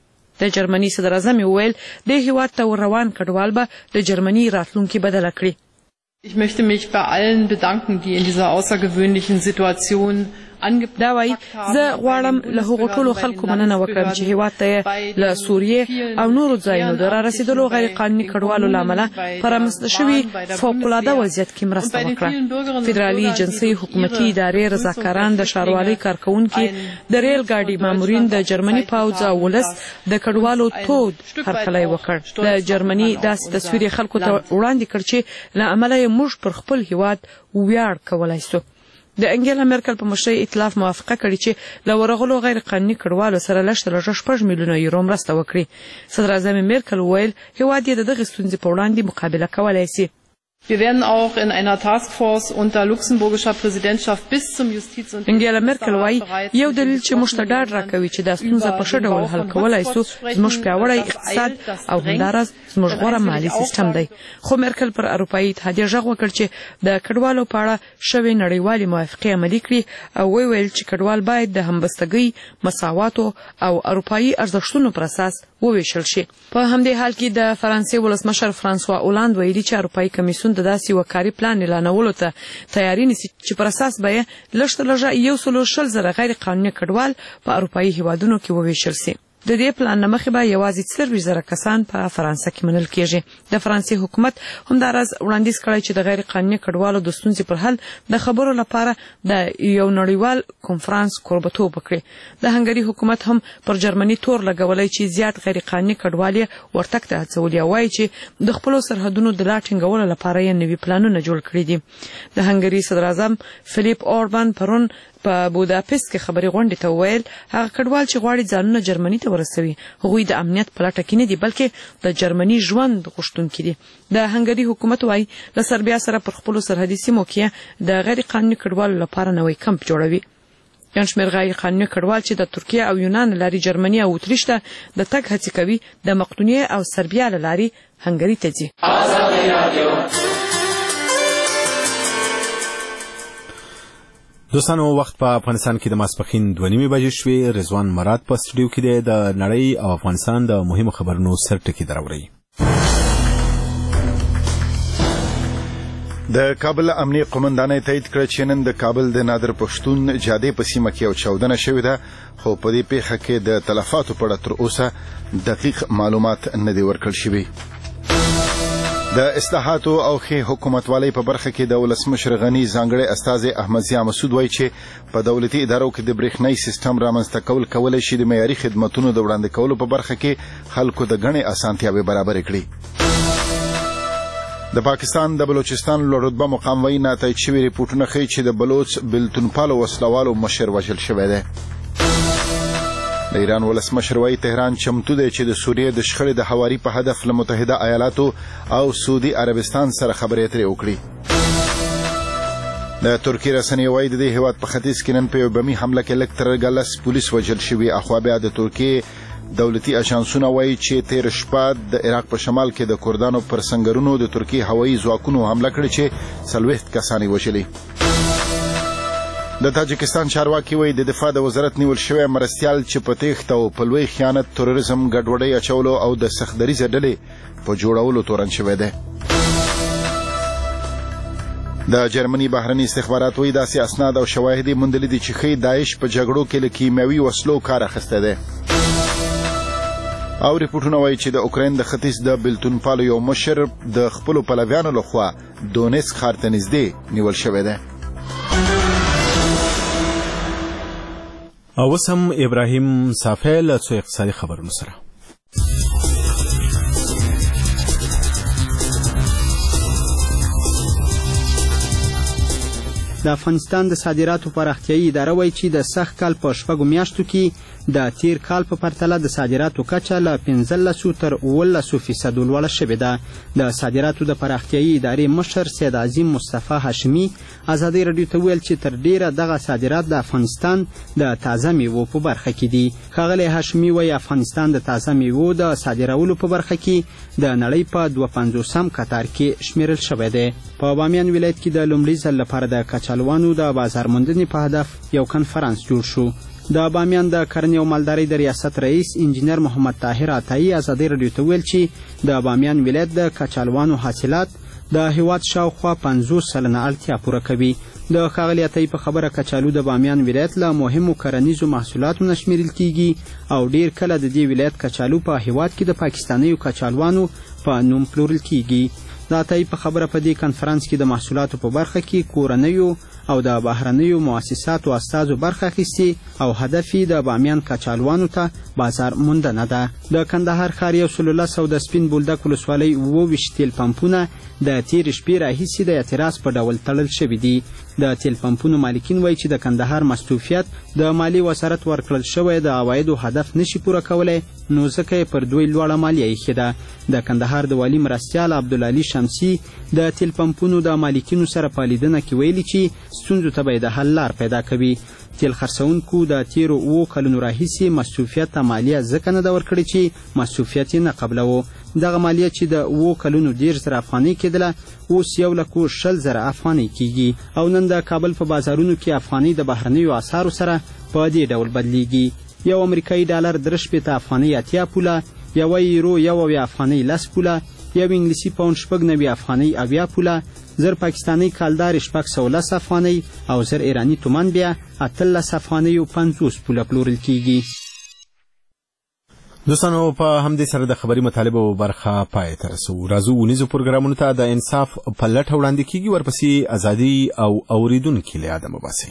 د جرمني صدراعظم ویل د هیواد ته روان کډوال به د جرمني راتلونکي بدل کړي. Ich möchte mich bei allen bedanken, die in dieser außergewöhnlichen Situation دا وایي زه غواړم له هغو ټولو خلکو مننه وکړم چې هیواد ته له سوریې او نورو ځایونو د رارسېدلو غیر قانوني کډوالو له امله په رامنځته شوي فوق‌العاده وضعیت کې مرسته وکړه. فدرالي جنسي حکومتي ادارې، رضاکاران، د ښاروالۍ کارکوونکي، د ریل ګاډي مامورین، د جرمني پوځ او ولس د کډوالو تود هرکلی وکړ. د جرمني داسې تصویر خلکو ته وړاندې کړ چې له امله یې موږ پر خپل هیواد ویاړ کولی سو. د انګیلا مرکل په مشرۍ ائتلاف موافقه کړې چې له ورغلو غیر قانوني کډوالو سره لږ 6 میلیونه یورو مرسته وکړي. صدراعظم مرکل ویل هیواد یې د دغې ستونزې په وړاندې مقابله کولی شي. Wir werden auch in einer Taskforce unter luxemburgischer Präsidentschaft bis zum Justiz- und انګیلا مرکل وایي یو دلیل چې موږ ته ډاډ راکوي چې دا ستونزه په ښه ډول حل کولای سو زموږ پیاوړی اقتصاد او همداراز زموږ غوره مالي سیستم دی. خو مرکل پر اروپایي اتحادیه غږ وکړ چې د کډوالو په اړه شوې نړیوالې موافقې عملي کړي او ویل چې کډوال باید د همبستګۍ، مساواتو او اروپایي ارزښتونو پر اساس وویشل شي. په همدې حال کې د فرانسې ولسمشر فرانسوا اولاند ویلي چې اروپایي کمیسیون د داسې یو کاري پلان اعلانولو ته تیاری نیسي چې پر اساس به یې لږ تر لږه 120,000 غیر قانوني کډوال په اروپایي هیوادونو کې وویشل شي. د دې پلان نه مخکې به یوازې 40,000 کسان په فرانسه کې منل کېږي. د فرانسې حکومت همداراز وړاندیز کړی چې د غیر قانوني کډوالو د ستونزې پر حل د خبرو لپاره د یو نړیوال کنفرانس کوربتوب وکړي. د هنګري حکومت هم پر جرمني تور لګولی چې زیات غیر قانوني کډوال یې ورتګ ته هڅولي او وایي چې د خپلو سرحدونو د لا ټینګولو لپاره یې نوي پلانونه جوړ کړي دي. د هنګري صدراعظم فلیپ اوربان پرون په بوداپست کې خبري غونډې ته وویل هغه کډوال چې غواړي ځانونه جرمني ته ورسوي هغوی د امنیت په لټه کې نه دي بلکې د جرمني ژوند غوښتونکي دي. د هنګري حکومت وايي له سربیا سره پر خپلو سرحدي سیمو کې د غیر قانوني کډوالو لپاره نوی کمپ جوړوي. ګڼ شمېر غیر قانوني کډوال چې د ترکیه او یونان له لارې جرمني او اتریش ته د تګ هڅې کوي د مقدونیې او سربیا له لارې هنګري ته ځي. دوستانو وخت په افغانستان کې د ماسپښین 2:30 بجې شوې. رضوان مراد په سټوډیو کې دی. د نړۍ او افغانستان د مهمو خبرونو سر ټکي دراوړي. د کابل امنیه قومندانۍ تایید کړ چې نن د کابل د نادر پښتون جادې په سیمه کې یو چاودنه شوې ده، خو په دې پیښه کې د تلفاتو په اړه تر اوسه دقیق معلومات نه دي ورکړل شوي. د اصلاحاتو او ښې حکومتوالۍ په برخه کې د ولسمشر غني ځانګړی استازی احمد ضیا مسعود وایي چې په دولتي ادارو کې د برېښنايي سیستم رامنځته کولای شي د معیاري خدماتونو د وړاندې کولو په برخه کې خلکو د ګڼې اسانتیاوې برابرې کړي. د پاکستان د بلوچستان لوړ رتبه مقام وایي ناتایید شوي ریپورټونه ښیي چې د بلوچ بلتونپالو وسلوالو مشر وژل شوی دی. د ایران ولسمشر وایي تهران چمتو دی چې د سوریې د شخړې د هواري په هدف له متحده ایالاتو او سعودي عربستان سره خبرې اترې وکړي. د ترکیې رسنۍ وایي د دې هیواد په ختیځ کې نن په یو بمي حمله کې لږ تر 10 پولیس وژل شوي. اخوا بیا د ترکیې دولتي اژانسونه وایي چې تیر شپه د عراق په شمال کې د کردانو پر سنگرونو د ترکیې هوایي ځواکونو حمله کړې چې 40 کسان یې وژلي. د تاجکستان چارواکي وایي د دفاع د وزارت نیول شوی مرستیال چې په تېښته او په لوی خیانت، تروریزم، ګډوډۍ اچولو او د سختدریځه ډلې په جوړولو تورن شوی دی. د جرمني بهرني استخبارات وایي داسې اسناد او شواهد یې موندلي دي چې ښیي داعش په جګړو کې له کیمیاوي وسلو کار اخیستی دی. او ریپورټونه وایي چې د اوکراین د ختیځ د بلتونپالو یو مشر د خپلو پلویانو لخوا دونیسک ښار ته نږدې نیول شوی دی. او اوس هم ابراهیم صافی له څو اقتصادي خبرونو سره. د افغانستان د صادراتو پراختیایي اداره وایي چې د سږ کال په 6 میاشتو کې د تیر کال په پرتله د صادراتو کچه له 15 تر 18% لوړه شوې ده. د صادراتو د پراختیایي ادارې مشر سید عظیم مصطفی هاشمي ازادي راډیو ته ویل چې تر ډیره دغه صادرات د افغانستان د تازه میوو په برخه کې دي. ښاغلی هاشمي وایي افغانستان د تازه میوو د صادرولو په برخه کې د نړۍ په 52م کتار کې شمیرل شوی دی. په بامیان ولایت کې د لومړي ځل لپاره د کچالوانو د بازار موندنې په هدف یو کنفرانس جوړ شو. د بامیان د کرنې او مالدارۍ د ریاست رئیس انجینر محمد طاهر عطایي ازادي راډیو ته ویل چې د بامیان ولایت د کچالوانو حاصلات د هیواد شاوخوا 50 سلنه اړتیا پوره کوي. د ښاغلي عطایي په خبره کچالو د بامیان ولایت له مهمو کرنیزو محصولاتو نه شمیرل کیږي او ډیر کله د دې ولایت کچالو په هیواد کې د پاکستانیو کچالوانو په نوم پلورل کیږي. د عطایي په خبره په دې کنفرانس کې د محصولاتو په برخه کې کورنیو او د بهرنیو مؤسساتو استازو برخه اخیستې او هدف یې د بامیان کچالوانو ته بازار موندنه ده. د کندهار ښار 110 او د سپین بولدک ولسوالۍ 22 تیل پمپونه د تېرې شپې راهیسې د اعتراض په ډول تړل شوي دي. د تیل پمپونو مالکین وایي چې د کندهار مستوفیت د مالی وزارت ورکړل شوی د عوایدو هدف نشي پوره کولی، نو ځکه یې پر دوی لوړه مالیه ایښې ده. د کندهار د والي مرستیال عبدالعلي شمسي د تیل پمپونو د مالکینو سره په لیدنه کې ویلي چې ستونزو ته به یې د حل لار پیدا کوي. تیل خرڅوونکو د تیرو 7 کلونو راهیسې مستوفیت ته مالیه ځکه نه ده ورکړې چې مستوفیت یې نه قبلوه. دغه مالیه چې د 7 کلونو 10,000 افغانۍ کېدله اوس 1,20,000 افغانۍ کیږي او نن د کابل په بازارونو کې افغانۍ د بهرنیو اسعارو سره په دې ډول بدلیږي. یو امریکایي ډالر 3 افغانۍ 80 پوله، یو یورو 1 افغانۍ 10 پوله، یو انګلیسي پاوند 90 افغانۍ 70 پوله، 1000 پاکستاني کالدار 610 افغانۍ او 1000 ایراني تومان بیا 18 افغانۍ او 50 پوله پلورل کیږي. دوستانو په همدې سره د خبري مطالبه برخه پای ته رسو. راځو ونیزو پروګرامونو ته د انصاف په لټه وړاندې کیږي، ورپسې ازادي او اوریدونکي له یاده مباسي.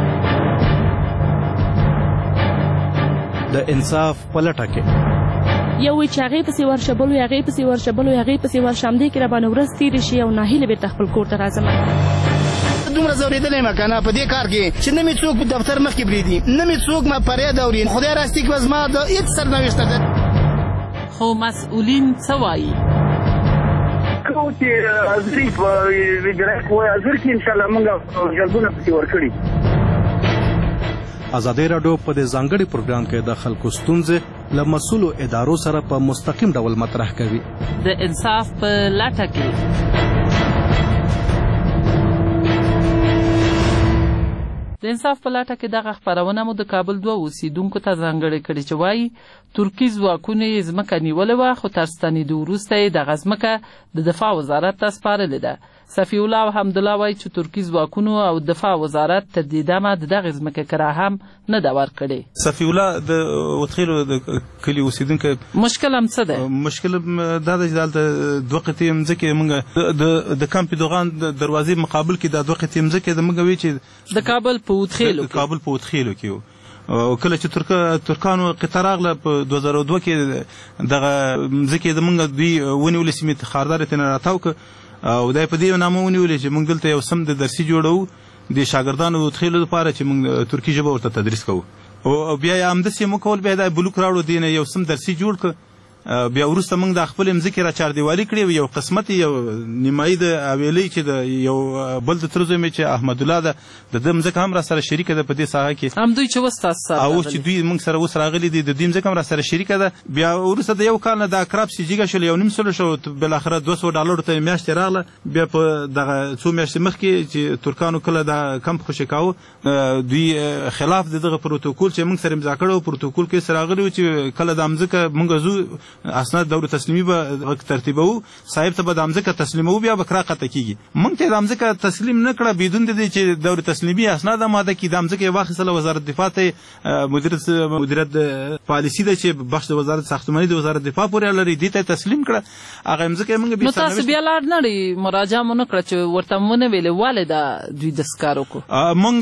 د انصاف په لټه کې یو وی چې هغې پسې ورشه بل وی هغې پسې ورشه بل وی هغې پسې ورشه همدې کې راباندې ورځ تېرې شي او ناهیلې بېرته خپل کور ته راځم. دومره ځورېدلی یم که نه په دې کار کې چې نه مې څوک په دفتر مخکې پرېږدي نه مې څوک ما فریاد اوري. خدای راستي که زما د هېڅ سرنوشته ده. خو مسؤلین څه وایي؟ کوم چې حاضري په وجرایت وایي حاضر کې انشاءالله موږ جلبونه پسې ورکړي. ازادي راډیو په دې ځانګړي پروګرام کې د خلکو ستونزې له مسؤلو ادارو سره په مستقیم ډول مطرح کوي. د انصاف په لټه کې. د انصاف په لټه کې دغه خپرونه مو د کابل 2 اوسیدونکو ته ځانګړې کړې چې وایي ترکي ځواکونو یې ځمکه نیولې وه خو تر ستنېدو وروسته یې دغه ځمکه د دفاع وزارت ته سپارلې ده. صفي الله او حمدالله وایي چې ترکي ځواکونو او دفاع وزارت تر دې دمه د دغې ځمکې کرایه هم نه ده ورکړې. صفي الله د وتخیلو د کلي اوسیدونکی مشکل هم څه دی؟ مشکل دا ده چې دلته 2 قطعې مځکې موږ د کمپ دوغان د دروازې مقابل کې دا 2 قطعې مځکې د موږ وی چې د کابل په وتخیلو کې او کله چې ترکانو قطه راغله په 2002 کې دغه مځکې د موږ دوی ونیولې سیمې خاردار یې ترې راتاو کړه او دا په دې نامه ونیولې چې موږ دلته یو سم د درسي جوړو د شاګردانو د وتخیلو لپاره چې موږ ترکي ژبه ورته تدریس کوو او بیا یې همداسې موږ کول بیا دا بلوک راوړو دې نه یو سم درسي جوړ کړه. بیا وروسته موږ د خپلې مځکې را چاردیوالي کړې یو قسمت یو نیمایي د حویلۍ چې د یو بل د تره زوی مې چې احمدالله ده د ده مځکه هم را سره شریکه ده په دې ساحه کې همدوی چې اوس تاسو سره اوس چې دوی موږ سره اوس راغلي دي د دوی مځکه هم را سره شریکه ده. بیا وروسته د یو کال نه دا کراب چې جګه شول یو نیم سلو شو بالاخره $200 ته میاشتې راغله. بیا په دغه څو میاشتې مخکې چې ترکانو کله دا کمپ خوشې کاوه دوی خلاف د دغه پروتوکول چې موږ سره امضا کړی پروتوکول کې سره راغلي چې کله دا مځکه موږ زو اسناد دور تسلیمي به ترتیبو صاحب ته به د مځکه تسلیمو بیا به کرا قطع کیږي. موږ ته د مځکه تسلیم نه کړه بدون د دې چې دور تسلیمي اسناد ماده کې د مځکه واخیستله وزارت دفاع ته مدیریت پالیسی ده چې بخش د وزارت ساختماني د وزارت دفاع پورې لري دې ته تسلیم کړه هغه مځکه موږ به تاسو بیا لاړ نه لري مراجعه مونږ کړ چې ورته مونږ ویلې والده دوی د سکارو کو موږ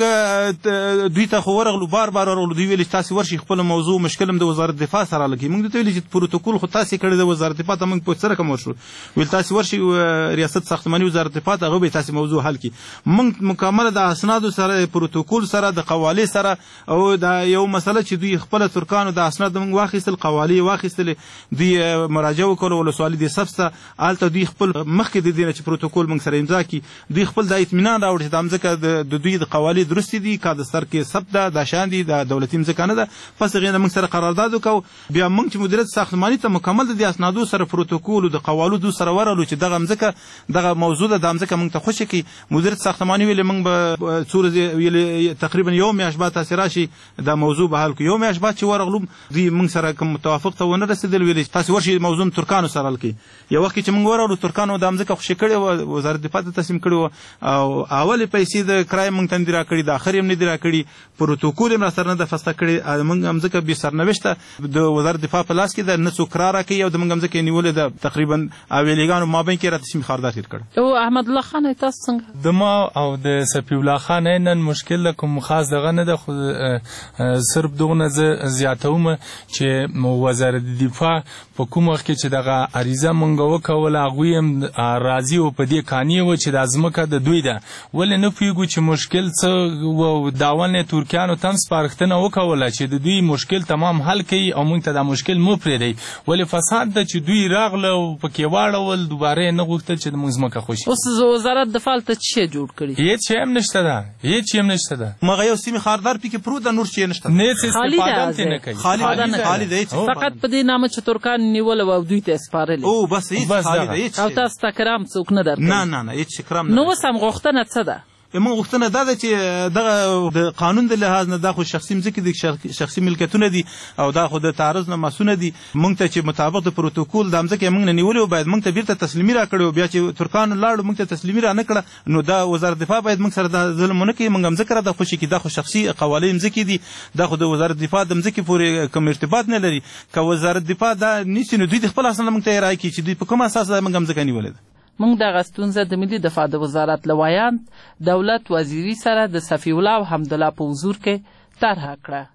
دوی ته خو ورغلو بار ورغلو دوی ویل تاسو ورشي خپل موضوع مشکلم د وزارت دفاع سره لګي موږ ته ویل چې پروتوکول خو تاسو کړی د وزارت دفاع ته موږ په سره کوم شو ویل تاسو ورشي ریاست ساختماني وزارت دفاع ته غوې تاسو موضوع حل کی موږ مکمل د اسناد سره پروتوکول سره د قوالی سره او دا یو مسله چې دوی خپل ترکانو د اسناد موږ واخیستل قوالی واخیستل دوی مراجعه وکړو ولسوالي د صفصه الته دوی خپل مخکې د دې چې پروتوکول موږ سره امضا کی دوی خپل د اطمینان راوړي چې د ځکه د دوی د قوالی درست دي کا د سر کې ثبت ده د شان دي د دولتي ځکه نه ده پس غینه موږ سره قرارداد وکاو بیا موږ چې مدیریت ساختماني ته مکمل د اسنادو سره پروتوکول او د قوالو دو سره ورالو چې دغه ځکه دغه موضوع د ځکه موږ ته خوشی کی مدیریت ساختماني ویل موږ به څور ویل تقریبا یوم میاش بعد تاسو راشي د موضوع به حل کو یوم میاش بعد چې ورغلو دوی موږ سره کوم توافق ته ونه رسیدل ویل تاسو ورشي موضوع ترکانو سره حل کی یو وخت چې موږ ورغلو ترکانو د ځکه خوشی کړي وزارت دفاع ته تسلیم کړي او اول پیسې د کرای موږ تندرا کړي د اخر هم نه درا کړي پروتوکول هم سره نه د فسته کړي موږ هم ځکه به سرنوشته د وزارت دفاع په لاس کې د نسو قرار کوي او د موږ هم ځکه نیولې د تقریبا اویلیګانو مابین کې راته سیمه خاردار تیر کړ او احمد الله خان تاسو څنګه د ما او د صفي الله خان نن مشکل کوم خاص دغه نه ده خو صرف دغه زیاتوم چې وزارت دفاع په کوم وخت کې چې دغه عریضه مونږ وکول هغه هم راضي او په دې کانی و چې د ازمکه د دوی ده ولې نه پیګو چې مشکل څه و داونه ترکیانو تم سپارښتنه وکوله چې د دوی مشکل تمام حل کړي او مونږ ته دا مشکل مو پرېږدي ولې فساد د چې دوی راغله او پکې واړول دوباره نه غوښتل چې د موږ ځمکه خوشي اوس وزارت دفاع ته څه جوړ کړي هیڅ هم نشته ده هیڅ هم نشته ده مغه یو سیمه خاردار پکې پروت د نور شي نشته نه استفاده نه کوي خالي ده فقط په دې نامه چې ترکان نیول او دوی ته سپارل او بس هیڅ خالي ده او تاسو تکرام څوک نه درته نه هیڅ کرام نو سم غوښتنه څه ده موږ غوښتنه دا ده چې دغه د قانون د لحاظ نه دا خو شخصي مځکې دي شخصي ملکیتونه دي او دا خو د تعرض نه مسونه دي موږ ته چې مطابق د پروتوکول د مځکې موږ نه نیولې باید موږ ته بیرته تسلیمي راکړو بیا چې ترکان لاړو موږ ته تسلیمي را نه کړه نو دا وزارت دفاع باید موږ سره د ظلم نه کوي موږ مځکه را د خوشي کې دا خو شخصي قوالې مځکې دي دا خو د وزارت دفاع د مځکې پورې کوم ارتباط نه لري که وزارت دفاع دا نشي نو دوی د خپل اسناد موږ ته راکړي چې دوی په کوم اساس موږ مځکه نیولې موږ دغه ستونزه د ملي دفاع د وزارت له وایاند دولت وزیري سره د صفي الله او حمدالله په حضور کې طرحه کړه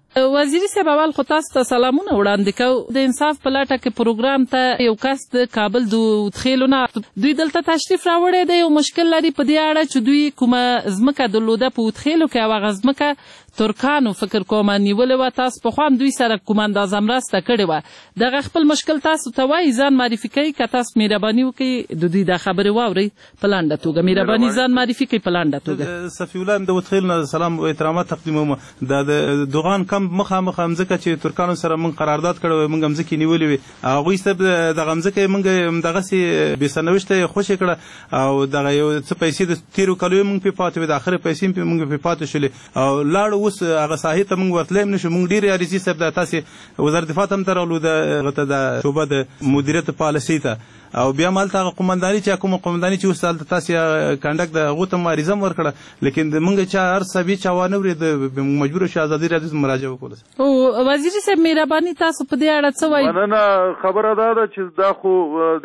وزیري صاحب اول خو تاسو ته سلامونه وړاندې کوو. د انصاف په لټه کې پروګرام ته یو کس د کابل د وتخیلو نه دوی دلته تشریف راوړی دی. یو مشکل لري په دې اړه چې دوی کومه ځمکه درلوده په وتخیلو کې او هغه ځمکه ترکانو فکر کوم نیولې وه. تاسو پخوا هم دوی سره کومه اندازه مرسته کړې وه. دغه خپل مشکل تاسو ته وایي ځان معرفي کوي که تاسو مهرباني وکړئ د دوی دا خبرې واورئ په لنډه توګه. مهرباني ځان معرفي کوي په لنډه توګه. صفي الله د وتخیل نه سلام او احترامات تقدیموم. د دوغان کم مخامخ مځکه چې ترکانو سره موږ قرارداد کړی موږ مځکې نیولې وې. هغوی صاحب دغه مځکه موږ دغسې بې سرنوشته یې خوشې کړه او دغه یو څه پیسې د تېرو کالو موږ پرې پاتې وې. د اخرې پیسې موږ پرې پاتې شولې او لاړو. اوس هغه ساحې ته موږ ورتلی هم نه شو. موږ ډېرې عریضې صاحب د تاسې وزارت دفاع ته هم ته راغلو د شعبه د مدیریت پالیسۍ ته او بیا هم هلته هغه قومنداني چې کومه قومنداني چې اوس هلته تاسې کنډک د هغو ته هم عریضه هم ورکړه لیکن د موږ چا هر څه چا وانه اورېد. مجبوره شو ازادي راډیو ته مراجعه وکړو. وزیري صاحب مهرباني تاسو په دې اړه څه وایي؟ مننه. خبره دا ده چې دا خو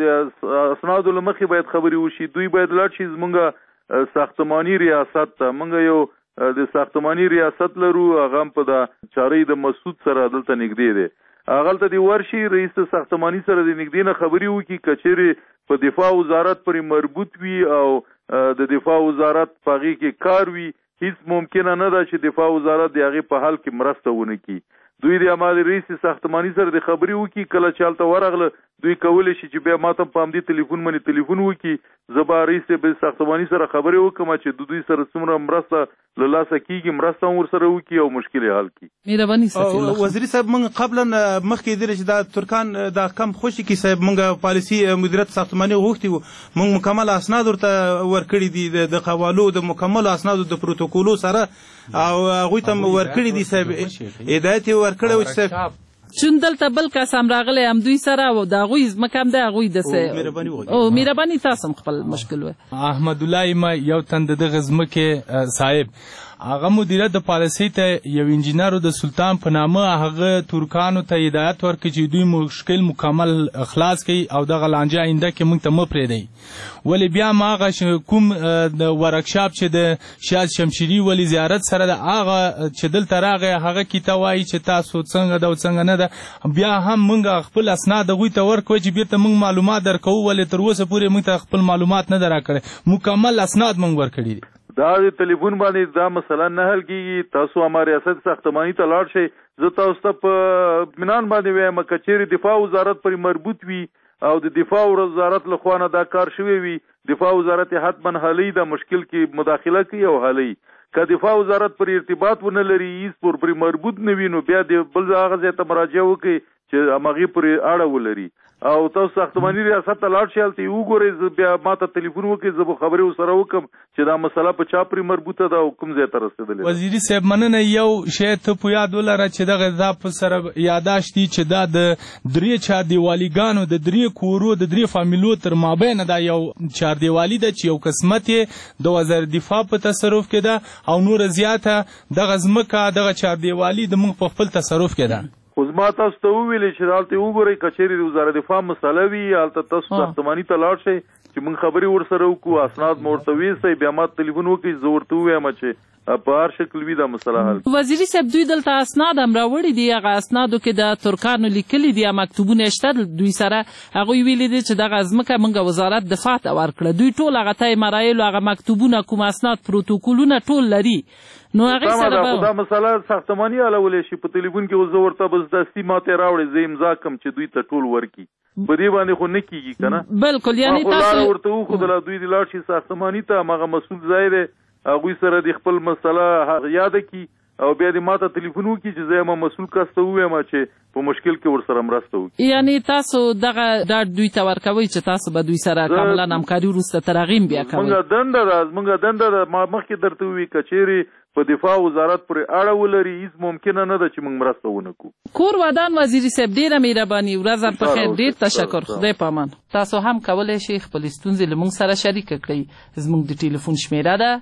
د اسنادو له مخې باید خبرې وشي. دوی باید لاړ شي زموږ ساختماني ریاست ته. موږ یو د ساختماني ریاست لرو هغه هم په د چارۍ د مسعود سره دلته نږدې دی. هغلته دې ورشي رئیس د ساختماني سره د نږدې نه خبرې وکړي. که چیرې په دفاع وزارت پورې مربوط وي او د دفاع وزارت په هغې کې کار وي هیڅ ممکنه نه ده چې دفاع وزارت د هغې په حل کې مرسته ونه کړي. دوی د هماغه رئیس ساختماني سره د خبرې وکړي. کله چې هلته ورغله دوی کولی شي چې بیا ماته په همدې تلیفون باندې تلیفون وکړي. زه به رئیس ساختماني سره خبرې وکړم چې د دوی سره څومره مرسته له لاسه کېږي مرسته هم ورسره وکړي او مشکل یې حل کړي. مهرباني صاحب. وزیري صاحب موږ قبلا مخکې دې چې دا ترکان دا کم خوشي کې صاحب موږ پالیسي مدیریت ساختماني غوښتي وو. موږ مکمل اسناد ورته ورکړي دي د قوالو د مکمل اسنادو د پروتوکولو سره او هغوی ته ورکړي دي صاحب. هدایت یې ورکړی و چې صاحب چون دلته بل کس هم راغلی هم دوی سره او د هغوی ځمکه هم د هغوی دسې او مهرباني تاسو هم خپل مشکل وی. احمدالله ما یو تن د دغه ځمکې صاحب هغه مدیریت د پالیسۍ ته یو انجینر د سلطان په نامه هغه ترکانو ته هدایت ورکړي چې دوی مشکل مکمل خلاص کړي او دغه لانجه آینده کې موږ ته مه پرېږدئ. ولې بیا هم هغه کوم د ورکشاپ چې د شاه شمشیري ولي زیارت سره د هغه چې دلته راغی هغه کې ته وایي چې تاسو څنګه ده او څنګه نه ده. بیا هم موږ خپل اسناد هغوی ته ورکوو چې بېرته موږ معلومات درکوو. ولې تر اوسه پورې موږ ته خپل معلومات نه ده راکړی. مکمل اسناد موږ ورکړي دي. دا د ټلیفون باندې دا مثلا نه حل کېږي. تاسو هماره ریاست ساختماني ته لاړ شئ. زه تاسو ته په اطمینان باندې وایم که چیرې دفاع وزارت پرې مربوط وي او د دفاع وزارت له خوا نه دا کار شوی وي دفاع وزارت حتما حلی دا مشکل کې مداخله کوي او حلی. که دفاع وزارت پر ارتباط ونه لري هیڅ پرې مربوط نه وي نو بیا د بل هغه ځای ته مراجعه وکړي چې همغې پرې اړه ولري او تاسو ساختماني ریاست ته لاړ شئ. هلته یې وګورئ. بیا ماته تلیفون وکړئ. زه به خبرې ورسره وکړم چې دا مسله په چا پرې مربوطه ده او کوم ځای ته رسېدلې ده. وزیري صاحب مننه. یو شی ته په یاد ولره چې دغه دا په سره یاداشت دي چې دا د 3 چاردیوالیګانو د 3 کورو د 3 فامیلو تر مابین دا یو چاردیوالي ده چې یو قسمت یې د وزارت دفاع په تصرف کې ده او نور زیاته دغه ځمکه دغه چاردیوالي د موږ په خپل تصرف کې ده. خو زما تاسو ته وویلې چې هلته وګورئ که چیرې د وزارت دفاع مسله وي هلته تاسو ساختماني ته لاړ شئ چې موږ خبرې ورسره وکړو. اسناد مو ورته ویسئ. بیا ما تلیفون وکړئ. زه ورته ووایم چې په هر شکل وي دا مسله حل. وزیري صاحب دوی دلته اسناد هم راوړي دي. هغه اسنادو کې د ترکانو لیکلي دي مکتوبونه شته دوی سره. هغوی ویلي دي چې دغه ځمکه موږ وزارت دفاع ته ورکړه. دوی ټول هغه ته مرایلو هغه مکتوبونه کوم اسناد پروتوکولونه ټول لري. نو هغې سره به دا مسله ساختماني حلولی شي. په تلیفون کې زه ورته بس دستي ماته راوړئ زه امضا کړم چې دوی ته ټول ورکړي. په دې باندې خو نه کېږي که نه. بلکل یعنې تاسو ورته وښودله دوی دې لاړ شي ساختماني ته هماغه مسؤل ځای دی هغوی سره د خپل مسله یاده کړي او بیا دې ماته تلیفون وکړي چې زه یم مسؤل کس ته ووایم چې په مشکل کې ورسره مرسته وکړي. یعنې تاسو دغه ډاډ دوی ته ورکوئ چې تاسو به دوی سره کاملا همکاري وروسته تر هغې بیا کوئ. زموږ دنده ده. ما مخکې درته ووي که چیرې په دفاع وزارت پورې اړه ولري هیڅ ممکنه نه ده چې موږ مرسته ونه کړو. کور ودان وزیري صاحب ډېره مهرباني. ورځ په خیر. ډېر تشکر. خدای په امان. تاسو هم کولی شئ خپلې ستونزې له موږ سره شریکه کړئ. زموږ د ټلیفون شمیره ده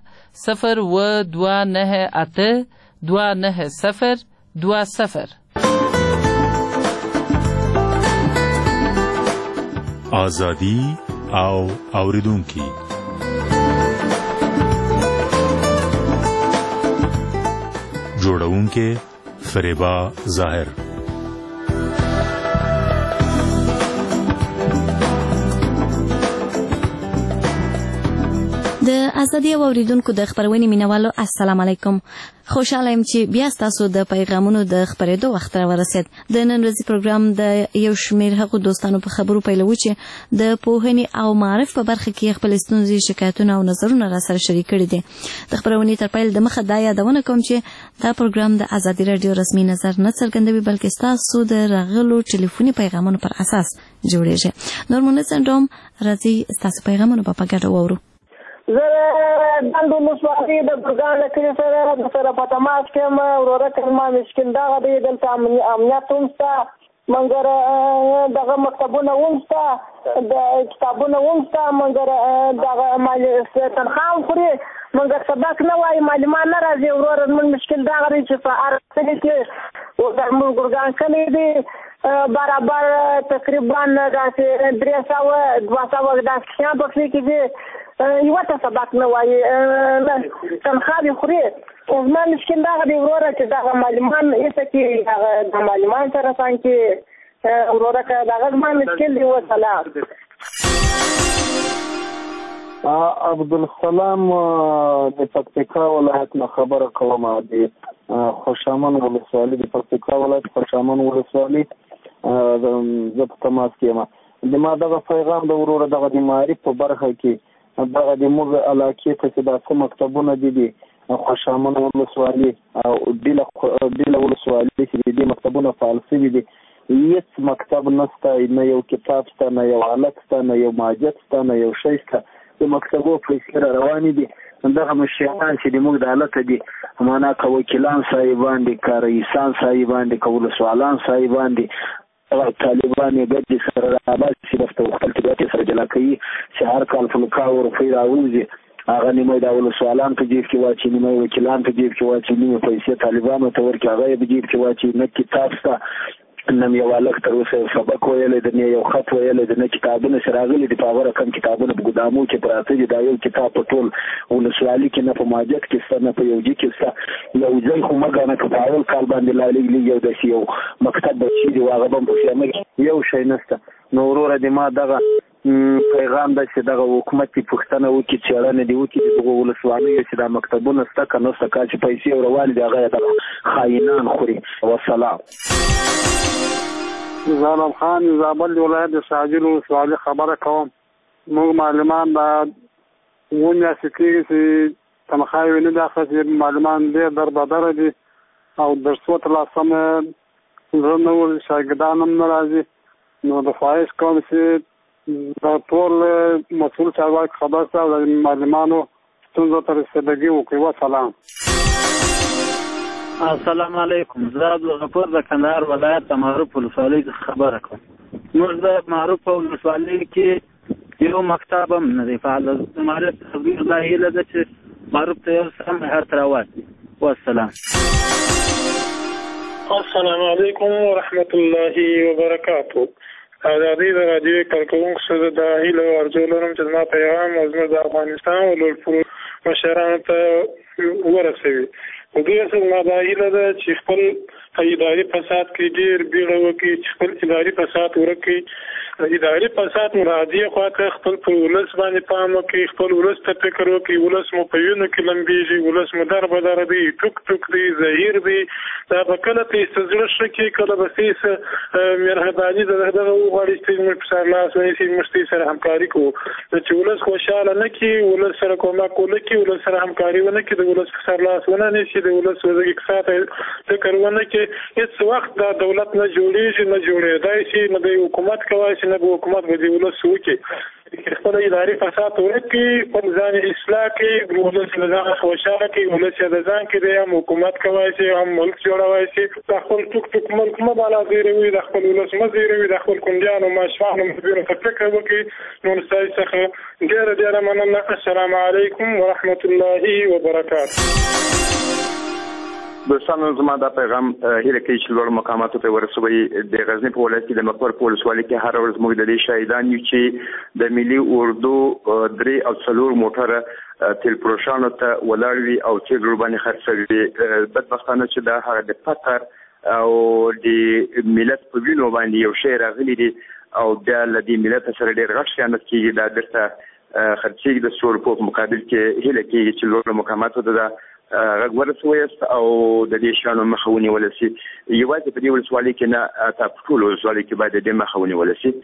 02298 آزادی او اوریدونکي. جوړونکې فریبا ظاهر. د ازادي اوریدونکو د خبرونې مینوالو السلام علیکم. خوشاله یم چې بیا تاسو د پیغامونو د خبرېدو وخت راورسید. د نن ورځې پروګرام د یو شمېر هغو دوستانو په خبرو پیلوو چې د پوهنې او معرف په برخه کې خپل ستونزې، شکایتونه او نظرونه را سره شریک کړي دي. د خبرونې تر پیل د مخه دا یادونه کوم چې دا پروګرام د ازادي رادیو رسمي نظر نه څرګندوي، بلکې ستاسو د راغلو ټلیفوني پیغامونو پر اساس جوړیږي. نور منځنډوم راځي ستاسو پیغامونه په ګډه واورو. زه دندو ولسوالۍ د ګرګان له کلي سره په تماس کې یم. وروره کلمه مشکل دغه دی، دلته امنیت هم شته، مګر دغه مکتبونه هم شته، د کتابونه هم شته، مګر دغه تنخوا هم خوري، مګر سبق نه وایي، معلمان نه راځي. وروره زموږ مشکل دغه دی چې په هر کلي کې زموږ ګرګان کلي دی برابر تقریبا داسې 300-200 داسې کسان په کلي کې دي، یوه ته سبق نه وایي، تنخوا دې خوري. زما مشکل دغه دی وروره چې دغه معلمان ایسه کې د معلمان سره څنګه کې وروره که دغه زما مشکل دی. وسلام. عبدالسلام د پکتیکا ولایت نه خبره کوم. د خوشامن ولسوالۍ د پکتیکا ولایت خوشامن ولسوالۍ زه په تماس کې یم. د ما دغه پیغام د وروره دغه د معرف په برخه کې دغه د موږ علاقې ته چې دا څه مکتبونه دي خوشامن ولسوالۍ او ډیله ولسوالۍ چې دې مکتبونه فعال شوي دي، هیڅ مکتب نشته، نه یو کتاب شته، نه یو هلک شته، نه یو ماجد شته، نه یو شی شته. د مکتبو پیسې را روانې دي. دغه مشران چې د موږ د حالته دي، معنا که وکیلان صاحبان دي، که رئیسان صاحبان دي، که ولسوالان صاحبان دي، طالبان یې ګډې سره راباسي، دفتر خپل ګټې سره جلا کوي چې هر کال فلکاو روپۍ راوځي، هغه نیمه د ولسوالان په جیب کې واچي، نیمه وکیلان په جیب کې واچي، نیمه پیسې طالبانو ته ورکړي، هغه یې په جیب کې واچي. نه کتاب شته، نه یو هلک تر اوسه سبق ویلی دی، نه یو خط ویلی دی، نه کتابونه چې راغلي دي. په هغه رقم کتابونه په ګدامو کې پراته دي. دا یو کتاب په ټول ولسوالي کې نه په ماجد کې شته، نه په یوجي کې شته. یو ځای خو مه ګڼه که په اول کال باندې لالېږلي یو داسې یو مکتب به چېرې و، هغه به هم په خیمه کې یو شی نشته. نو وروره د ما دغه پیغام ده چې دغه حکومت دې پوښتنه وکړي، څېړنه دې وکړي د دغو ولسوالیو چې دا مکتبونه شته که نشته، کله چې پیسې روانې دي هغه یې دغه خاینان خوري. وسلام. زالم خان زابل ولایت د شاجل ولسوالۍ خبره کوم. موږ معلمان دا اووه میاشتې کېږي چې تنخوا یې نه ده اخیستې. معلمان ډېر دربدره دي او درسو ته لاسمه زه نه ول شاګردان هم نه راځي. نو د خواهش کوم چې دا ټول مسؤل چارواکي خبر شه او د معلمانو ستونزو ته رسېدګي وکړي. وسلام. السلام علیکم. زه عبدالغفور د کندهار ولایت د معروف ولسوالۍ څخه خبره کوم. موږ د معروف ولسوالۍ کې یو مکتب هم نه دی فعال. د معرف تبلیغ دا هیله ده چې معروف ته یو سم هرت راوړي. والسلام. السلام علیکم ورحمت الله وبرکاته. ازادي د راډیو کارکوونکو سره د هیله او ارزو لرم چې زما پیغام زموږ د افغانستان ولور مشرانو ته ورسوي. په دې اساس ما دا هیله ده چې خپل اداري فساد کې ډېر بیړه وکړي، چې خپل اداري فساد ورک کړي. اداري فساد مرادي خواته خپل په ولس باندې پام وکړي، خپل ولس ته فکر وکړي. ولس مو په وینو کې لمبېږي، ولس مو دربدره دی، ټوک ټوک دی، زهیر دی. دا به کله ته استزړه ښه کړي، کله به څه مهرباني دغه وغواړي چې موږ په سر لاس ونیسي، موږ سره همکاري کوو. چې ولس خوشحاله نه کړي، ولس سره کومک ونه کړي، ولس سره همکاري ونه کړي، د ولس په سر لاس ونه نیسي، د ولس اقتصاد فکر ونه کړي، هېڅ وخت دا دولت نه جوړېږي، نه جوړېدای شي، نه د حکومت کولی شي، نه به حکومت به د ولس وکړي. خپل اداري فساد ورک کړي، خپل ځان اصلاح کړي، ولس له ځانه خوشحاله کړي. ولس یې د ځان کې دی، هم حکومت کولی شي، هم ملک جوړولی شي. د خپل ټوک ټوک ملک مه بالا زیروي، د خپل ولس مه زیروي، د خپل کونډیانو ماشومانو مزدورو ته فکر وکړي. نو ستاسو څخه ډېره ډېره مننه. السلام علیکم ورحمت الله وبرکاته. دوستانو زما دا پیغام هیله کوي چې لوړ مقاماتو ته ورسوي. د غزني په ولایت کې د مقر په ولسوالۍ کې هر ورځ موږ د دې شاهدان یو چې د ملي اردو 3 او 4 موټره تیل پروشانو ته ولاړ وي او تیل ور باندې خرڅوي. بدبختانه چې دا هغه د فقر او د ملت په وینو باندې یو شی راغلی دی او بیا له دې ملت سره ډېر غټ خیانت کېږي. دا درته خرڅېږي د سور په مقابل کې هیله کېږي چې لوړو مقاماتو ته دا غږ ورسویاست او د دې شیانو مخه ونیول شي. یوازې په دې ولسوالۍ کې نه، حتی په ټولو ولسوالیو کې باید د دې مخه ونیول شي.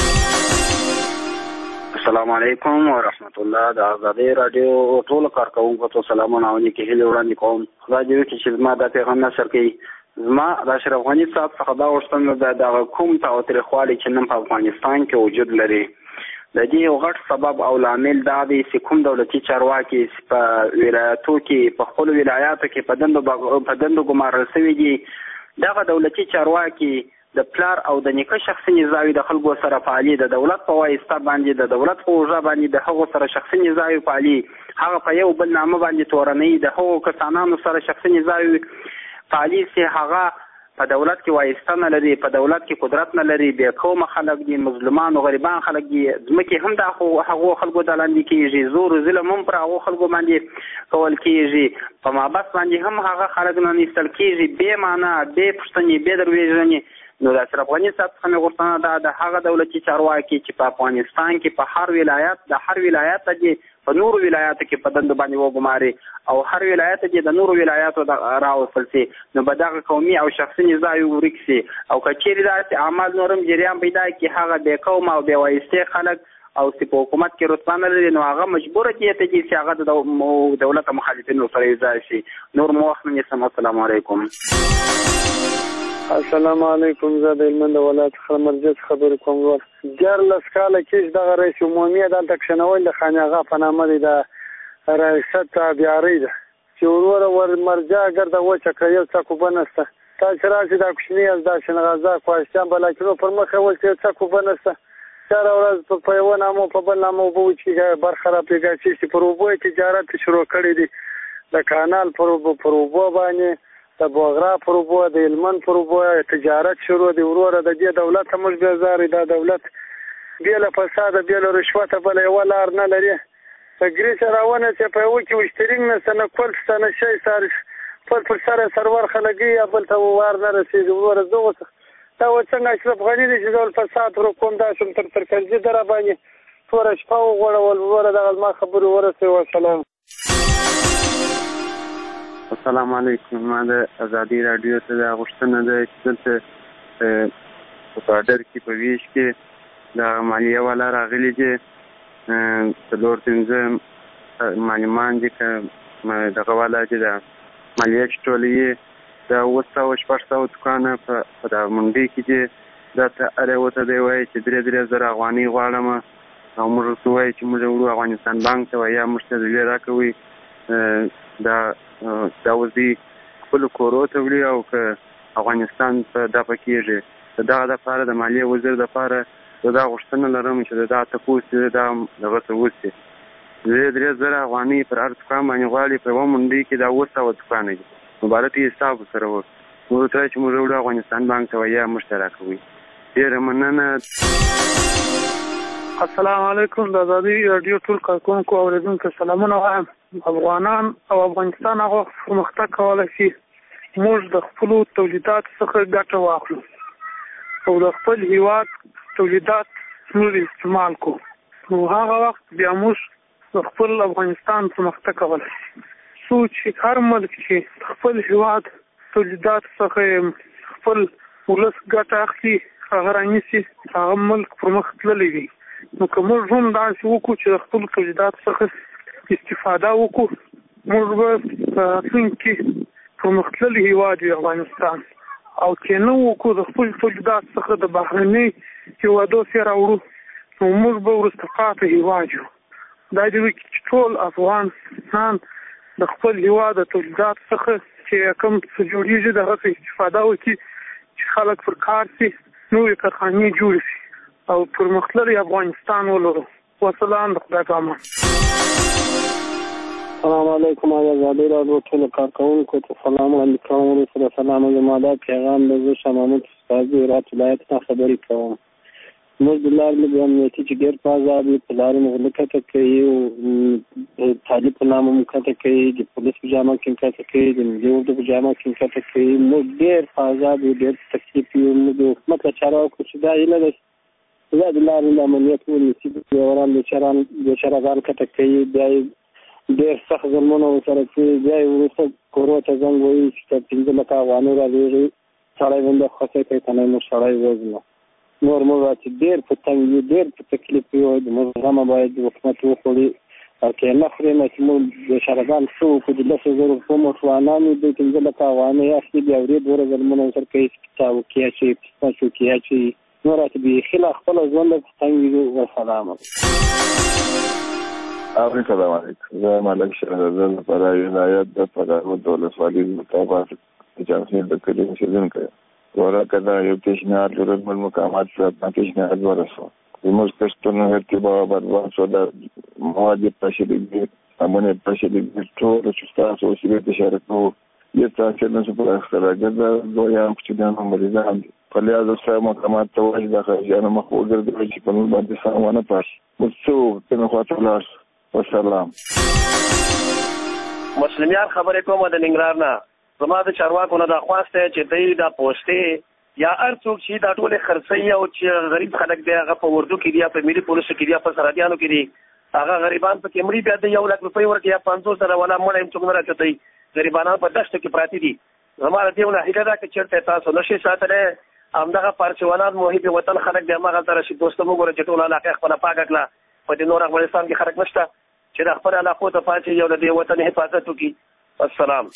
السلام علیکم ورحمت الله. د آزادۍ راډیو ټولو کارکوونکو ته سلامونه او نیکې هیلې وړاندې کوم. خدای دې وکړي چې زما دا پیغام نشر کړي. زما د اشرف غني صاحب څخه دا غوښتنه ده، دغه کوم تاوتریخوالی چې نن په افغانستان کې وجود لري، د دې یو غټ سبب او لامل دا دی چې کوم دولتي چارواکي په ولایتو کې په خپلو ولایاتو کې په دندو ګمارل شوي دي. دغه دولتي چارواکي د پلار او د نیکه شخصي نزاوي د خلکو سره پالي، د دولت په واسطه باندې د دولت په اوږه باندې د هغو سره شخصي نزاوي پالي، هغه په یو بل نامه باندې تورنوي، د هغو کسانانو سره شخصي نزاوي پالي چې هغه په دولت کې وایسته نه لري، په دولت کې قدرت نه لري، بې قومه خلک دي، مظلومان او غریبان خلک دي. ځمکې هم د هغو خلکو د لاندې کېږي، زور و ظلم هم پر هغو خلکو باندې کول کېږي، په مابس باندې هم هغه خلک نه نیستل کېږي بې معنا، بې پوښتنې، بې دروېژنې. نو د اشرف غني صاحب څخه مې غوښتنه ده د هغه دولتي چارواکي چې په افغانستان کې په هر ولایت ته دي په نورو ولایاتو کې په دندو باندې وګماري او هر ولایت کې د نورو ولایاتو راوستل شي، نو به دغه قومي او شخصي نزاعي ورک شي. او که چیرې داسې اعمال نورم جریان پیدا کړي، هغه بې قومه او بې وایستې خلک او چې په حکومت کې رتبه نه لري، نو هغه مجبوره کېږي چې هغه د دولت مخالفینو سره یوځای شي. نور مو وخت نه نیسم. السلام علیکم. السلام علیکم. زه د هلمند ولایت څخه مرجع خبرې کوم. 14 کاله کېږي دغه رئیس عمومي دلته کښېنول د خان اغا په نامه دی، د ریاست تابعیاري ده چې وروره ور مرجع ګرده وچه کړه، یو څه کوبه نشته. تاسې راشئ دا کوچني از دا شنغازه کوهستان بلاکینو پر مخ یې ولته یو څه کوبه نشته. هره ورځ په یوه نامه په بل نامه اوبه وچېږي، برخه راپرېږي چې پر اوبو یې تجارت شروع کړی دی، د کانال پر اوبو باندې، د بوغرا پر اوبو، د هلمند پر اوبو تجارت شروع دی. وروره د دې دولت ته موږ بیزارې، دا دولت بې له فساده بې له رشوته بله یوه لار نه لري. په ګریسه راونه چې په یوه کې وشترینګ نشته، نه کول شته، نه شی سار خپل پر سره سرورخه لګي یا بل ته وار نه رسېږي. وروره دغه دا و څنګه اشرف غني دی چې ډول فساد ورو کوم دا شم تر کرزي د راباندې توره شپه وغوړول. وروره دغه زما خبرې ورسوي. وسلام. السلام علیکم. ما د ازادي راډیو ته دا غوښتنه ده چې دلته په بارډر کې په ویش کې د مالیه والا راغلي دي، 4-5 معلمان دي که دغه والا چې د مالیه چې ټولوي د 700-800 دوکانه په دا منډۍ کې دي، دا ته هر یوه ته دی وایي چې 3,000 افغانۍ غواړم او موږ ورته وایي چې موږ وړو افغانستان بانک ته یا موږ ته ډالۍ راکوئ. دا وزي خپلو کورو ته وړي او که افغانستان ته دا پکېږي. د دغه دپاره د مالیې وزیر دپاره زه دا غوښتنه لرم چې د دا تپوس چې دا دغه ته وشي. 3,000 افغانۍ پر هر دوکان باندې غواړي، په یوه منډۍ کې دا 700 دوکانه دي. مبارک یې حساب ورسره وکړو. موږ ورته وایو چې موږ وړو افغانستان بانک ته یا موږ ته راکوئ. ډېره مننه. السلام علیکم. د ازادي راډیو ټول کارکوونکو او اورېدونکو سلامونه وایم. افغانان او افغانستان هغه پرمختګ کولی شي موږ د خپلو تولیداتو څخه ګټه واخلو او د خپل هیواد تولیدات موږ استعمال کړو، نو هغه وخت بیا موږ د خپل افغانستان پرمختګ کولی شي. څو چې هر ملک چې د خپل هیواد تولیداتو څخه خپل ولس ګټه اخلي، هغه رانیسي، هغه ملک پرمخ تللی وي. نو که موږ هم داسې وکړو چې د خپلو تولیداتو څخه استفاده وکړو، موږ به په راتلونکي کې پرمختللی هیواد وي افغانستان. او چې نه وکړو د خپل تولیداتو څخه د بهرنۍ هیوادو سره راوړو، نو موږ به وروسته پاتې هیواد یو. دا دې وکړي چې ټول افغانستان د خپل هیواد د تولیداتو څخه چې کوم څه جوړېږي د هغه استفاده وکړي، چې خلک پر کار شي، نوې کارخانې جوړې شي او پرمختللی افغانستان ولرو. وسلام. د خدای په امان. السلام علیکم. ازادي راډیو ټول کارکوونکو ته سلام وړاندې کوم. وروسته د سلام زما دا پیغام د زه شاه محمود استازي هرات ولایت نه خبرې کوم. موږ د لارې لږ امنیتي چې ډېر په عذاب وي، په لارې مو غله کته کوي، طالب په نامه مو کته کوي، د پولیس په جامه کې کته کوي، د ملي اردو په جامه کې کته کوي. موږ ډېر په عذاب وي، ډېر په تکلیف یو. موږ د حکومت له چارواکو چې دا هیله ده دا د لارې له امنیت ونیسي، ډرایوران بیچارهګان کته کوي، بیا یې ډېر سخت ظلمونه ورسره کوي، بیا یې وروسته کورو ته زنګ وایي چې تر 15 لکه افغانۍ رالېږي، سړی باندې خوښۍ کوي که نه موږ سړی وژنو. نور موږ چې ډېر په تنګ یو، ډېر په تکلیف یو. موږ غمه باید حکومت وخوري او که یې نه خوري نو چې موږ بیچارهګان څه وکړو، د 10,000 روپو موټروانان وي، دوی 15 لکه افغانۍ اخلي، بیا ورې دوره ظلمونه ورسره کوي، چاوکي اچوي، پسته چوکي اچوي. نور چې بیخي لا خپله ژوند په تنګ وي. وسلام. السلام علیکم. زه ملک شهزاده د فراه ولایت د فراه د ولسوالۍ مطابق د جانسین د کلي اوسېدونکی یم. ورکه دا یو پیشنهاد لرل مقامات ته پیشنهاد ورسوه. زموږ کښتونو ارتباط برباد شو، د مواد پاشلېږي، سامانې پاشلېږي، ټول چې ستاسو وسیلې ته اشاره کوو یې تاسو نه شو په اختراګر د دویان کوچنیانو مریضان دي. په لحاظ سره مقامات ته وایي د خارجیانو مخ وګرځوي چې په موږ باندې سامان پاشي. موږ څه وکړو خواته ولاړ شو. والسلام. مسلمیان خبرې کوم د ننګرهار نه. زما د چارواکو نه دا خواست دی چې دوی دا پوسټې یا هر څوک چې دا ټولې خرڅوي او چې غریب خلک دی هغه په اردو کې دي یا په ملي پولیسو کې دي یا په سرحدیانو کې دي، هغه غریبان پکې مړي بیا د 1 لک روپۍ ورکړي یا 500 ولا مړی هم څوک نه راچتوي. غریبانان په دښته کې پراته دي. زما د دې نه هیله ده که چېرته تاسو نشئ ساتلی همدغه پارچوانان محب وطن خلک دی هماغلته راشي. دوستو موږ ګوره چې ټوله علاقه خپله پاکه کړه. په دې نور افغانستان کې خلک نشته چې د خپل علاقو ته پاتې یو د دې وطن حفاظت وکړي. السلام.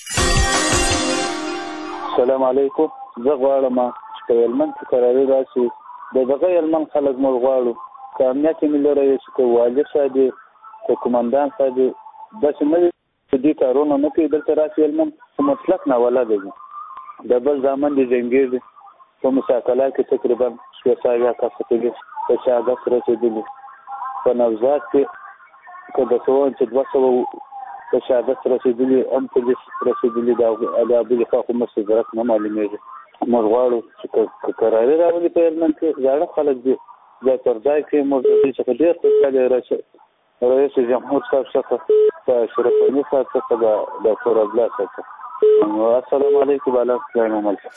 السلام علیکم. زه غواړم چې په هلمند کې قراري راشي، د دغه هلمند خلک موږ غواړو که امنیت یې ملي رئیس، که والي صاحب دی، که قمندان صاحب دی، داسې نه وي چې دې کارونه نه کوي دلته راشي هلمند. په مطلق ناولده دي. د بل زامن د جنګیر دی په مساکله کې تقریبا 600 کسه دي، په شهادت رسېدلي. په نوزاد کې که د څه ووایم چې 200 په شهادت رسېدلي، هم پولیس رسېدلي، د ابلي خوا خو موږ صدرت نه معلومېږي. موږ غواړو چې که قراري راولي په هلمند کې زاړه خلک دي ځای پر ځای کې موږ د دې څخه ډېر خوشحاله رئیس جمهور صاحب څخه، د اشرف غني صاحب څخه، د ډاکټر عبدالله صاحب څخه. السلام علیکم. بالا سلام علیکم.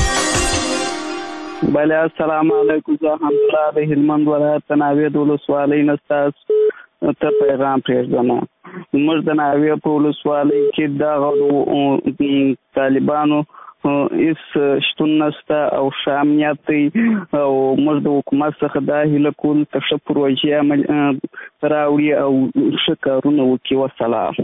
بله السلام علیکم. زه همدلله د هلمند ولایت د ناوید ولسوالۍ نه ستاسو ته پیغام پرېږدم. زموږ د ناوید په ولسوالۍ کې دغه طالبانو هېڅ شتون نشته او ښه امنیت دی او موږ د حکومت څخه دا هیله کوو ته ښه پروژې راوړي او ښه کارونه وکړي. وسلام.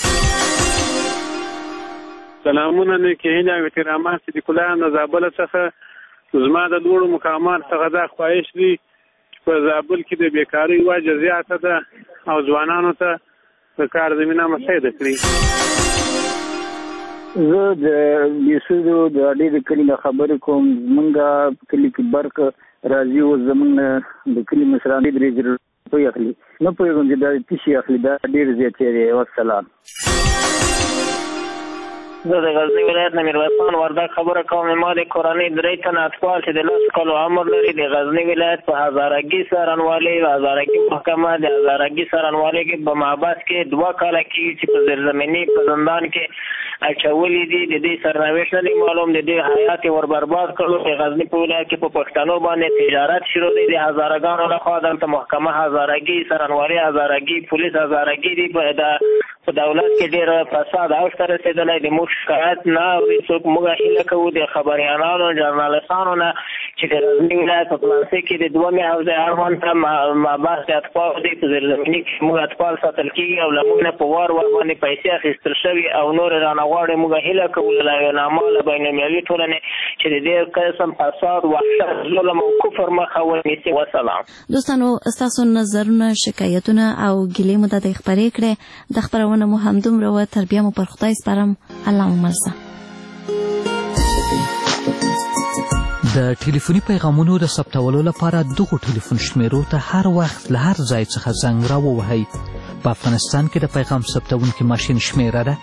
سلامونه نیکې هیلې او احترامات صدیق الله د زابل څخه. زما د لوړو مقامات څخه دا خواهش دی چې په زابل کې د بیکارۍ وجه زیاته ده او ځوانانو ته د کار زمینه مساعده کړي. زه د بیسودو د اډې د کلي نه خبرې کوم. زمونږ کلي کې برق راځي او زمونږ د کلي مشران 3,000 روپۍ اخلي. نه پوهېږم چې دا څه شي اخلي. دا ډېر زیاتې دی. والسلام. زه د غزني ولایت نه میرویس خان وردګ خبره کوم. ما د کورنۍ 3 تنه اطفال چې د 10 کالو عمر لري د غزني ولایت په هزارګي څارنوالۍ هزارګي محکمه د هزارګي څارنوالۍ کې په محبس کې 2 کاله کېږي چې په زیرزمیني په زندان کې اچولي دي. د دې سرنوشت نه معلوم، د دې حیات ور برباد کړو. د غزني په ولایت کې په پښتنو باندې تجارت شروع دی. د هزارګانو لخوا دلته محکمه هزارګي څارنوالۍ هزارګي پولیس هزارګي دي. په دولت کې ډېر فساد اوج ته رسېدلی دی. موږ شکایت نه اوري څوک. موږ هیله کوو د خبریالانو جرنالستانو نه چې د غزني ولایت په پلانسي کې د 2 حوزې اړوند ته محبس د اطفال دی. په زیرزمیني کې موږ اطفال ساتل کېږي او له موږ نه په وار باندې پیسې اخیستل شوي او نور رانه غواړي. موږ هیله کوو له نامه له بینالمللي ټولنې چې د دې قسم فساد وحشت ظلم او کفر مخه ونیسي. وسلام. دوستانو ستاسو نظرونه شکایتونه او ګیلې مو ته خپرې کړې. د خبرونه مو همدومره وه. تر بیا مو پر خدای سپارم. الله مو مرسته. د ټلیفوني پیغامونو د ثبتولو لپاره دغو ټلیفون شمیرو ته هر وخت له هر ځای څخه زنګ راووهئ. په افغانستان کې د پیغام ثبتونکي ماشین شمیره ده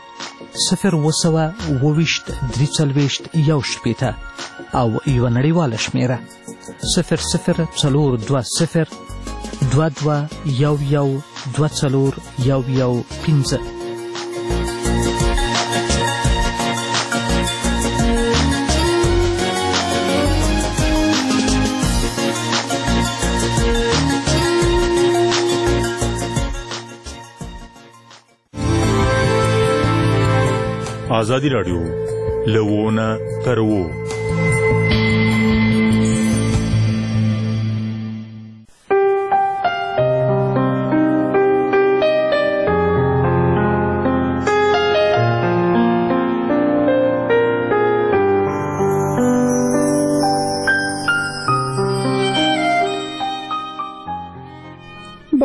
0202341 او یوه نړیواله شمیره 0040 2211241115. آزادی راډیو له ونه تر وو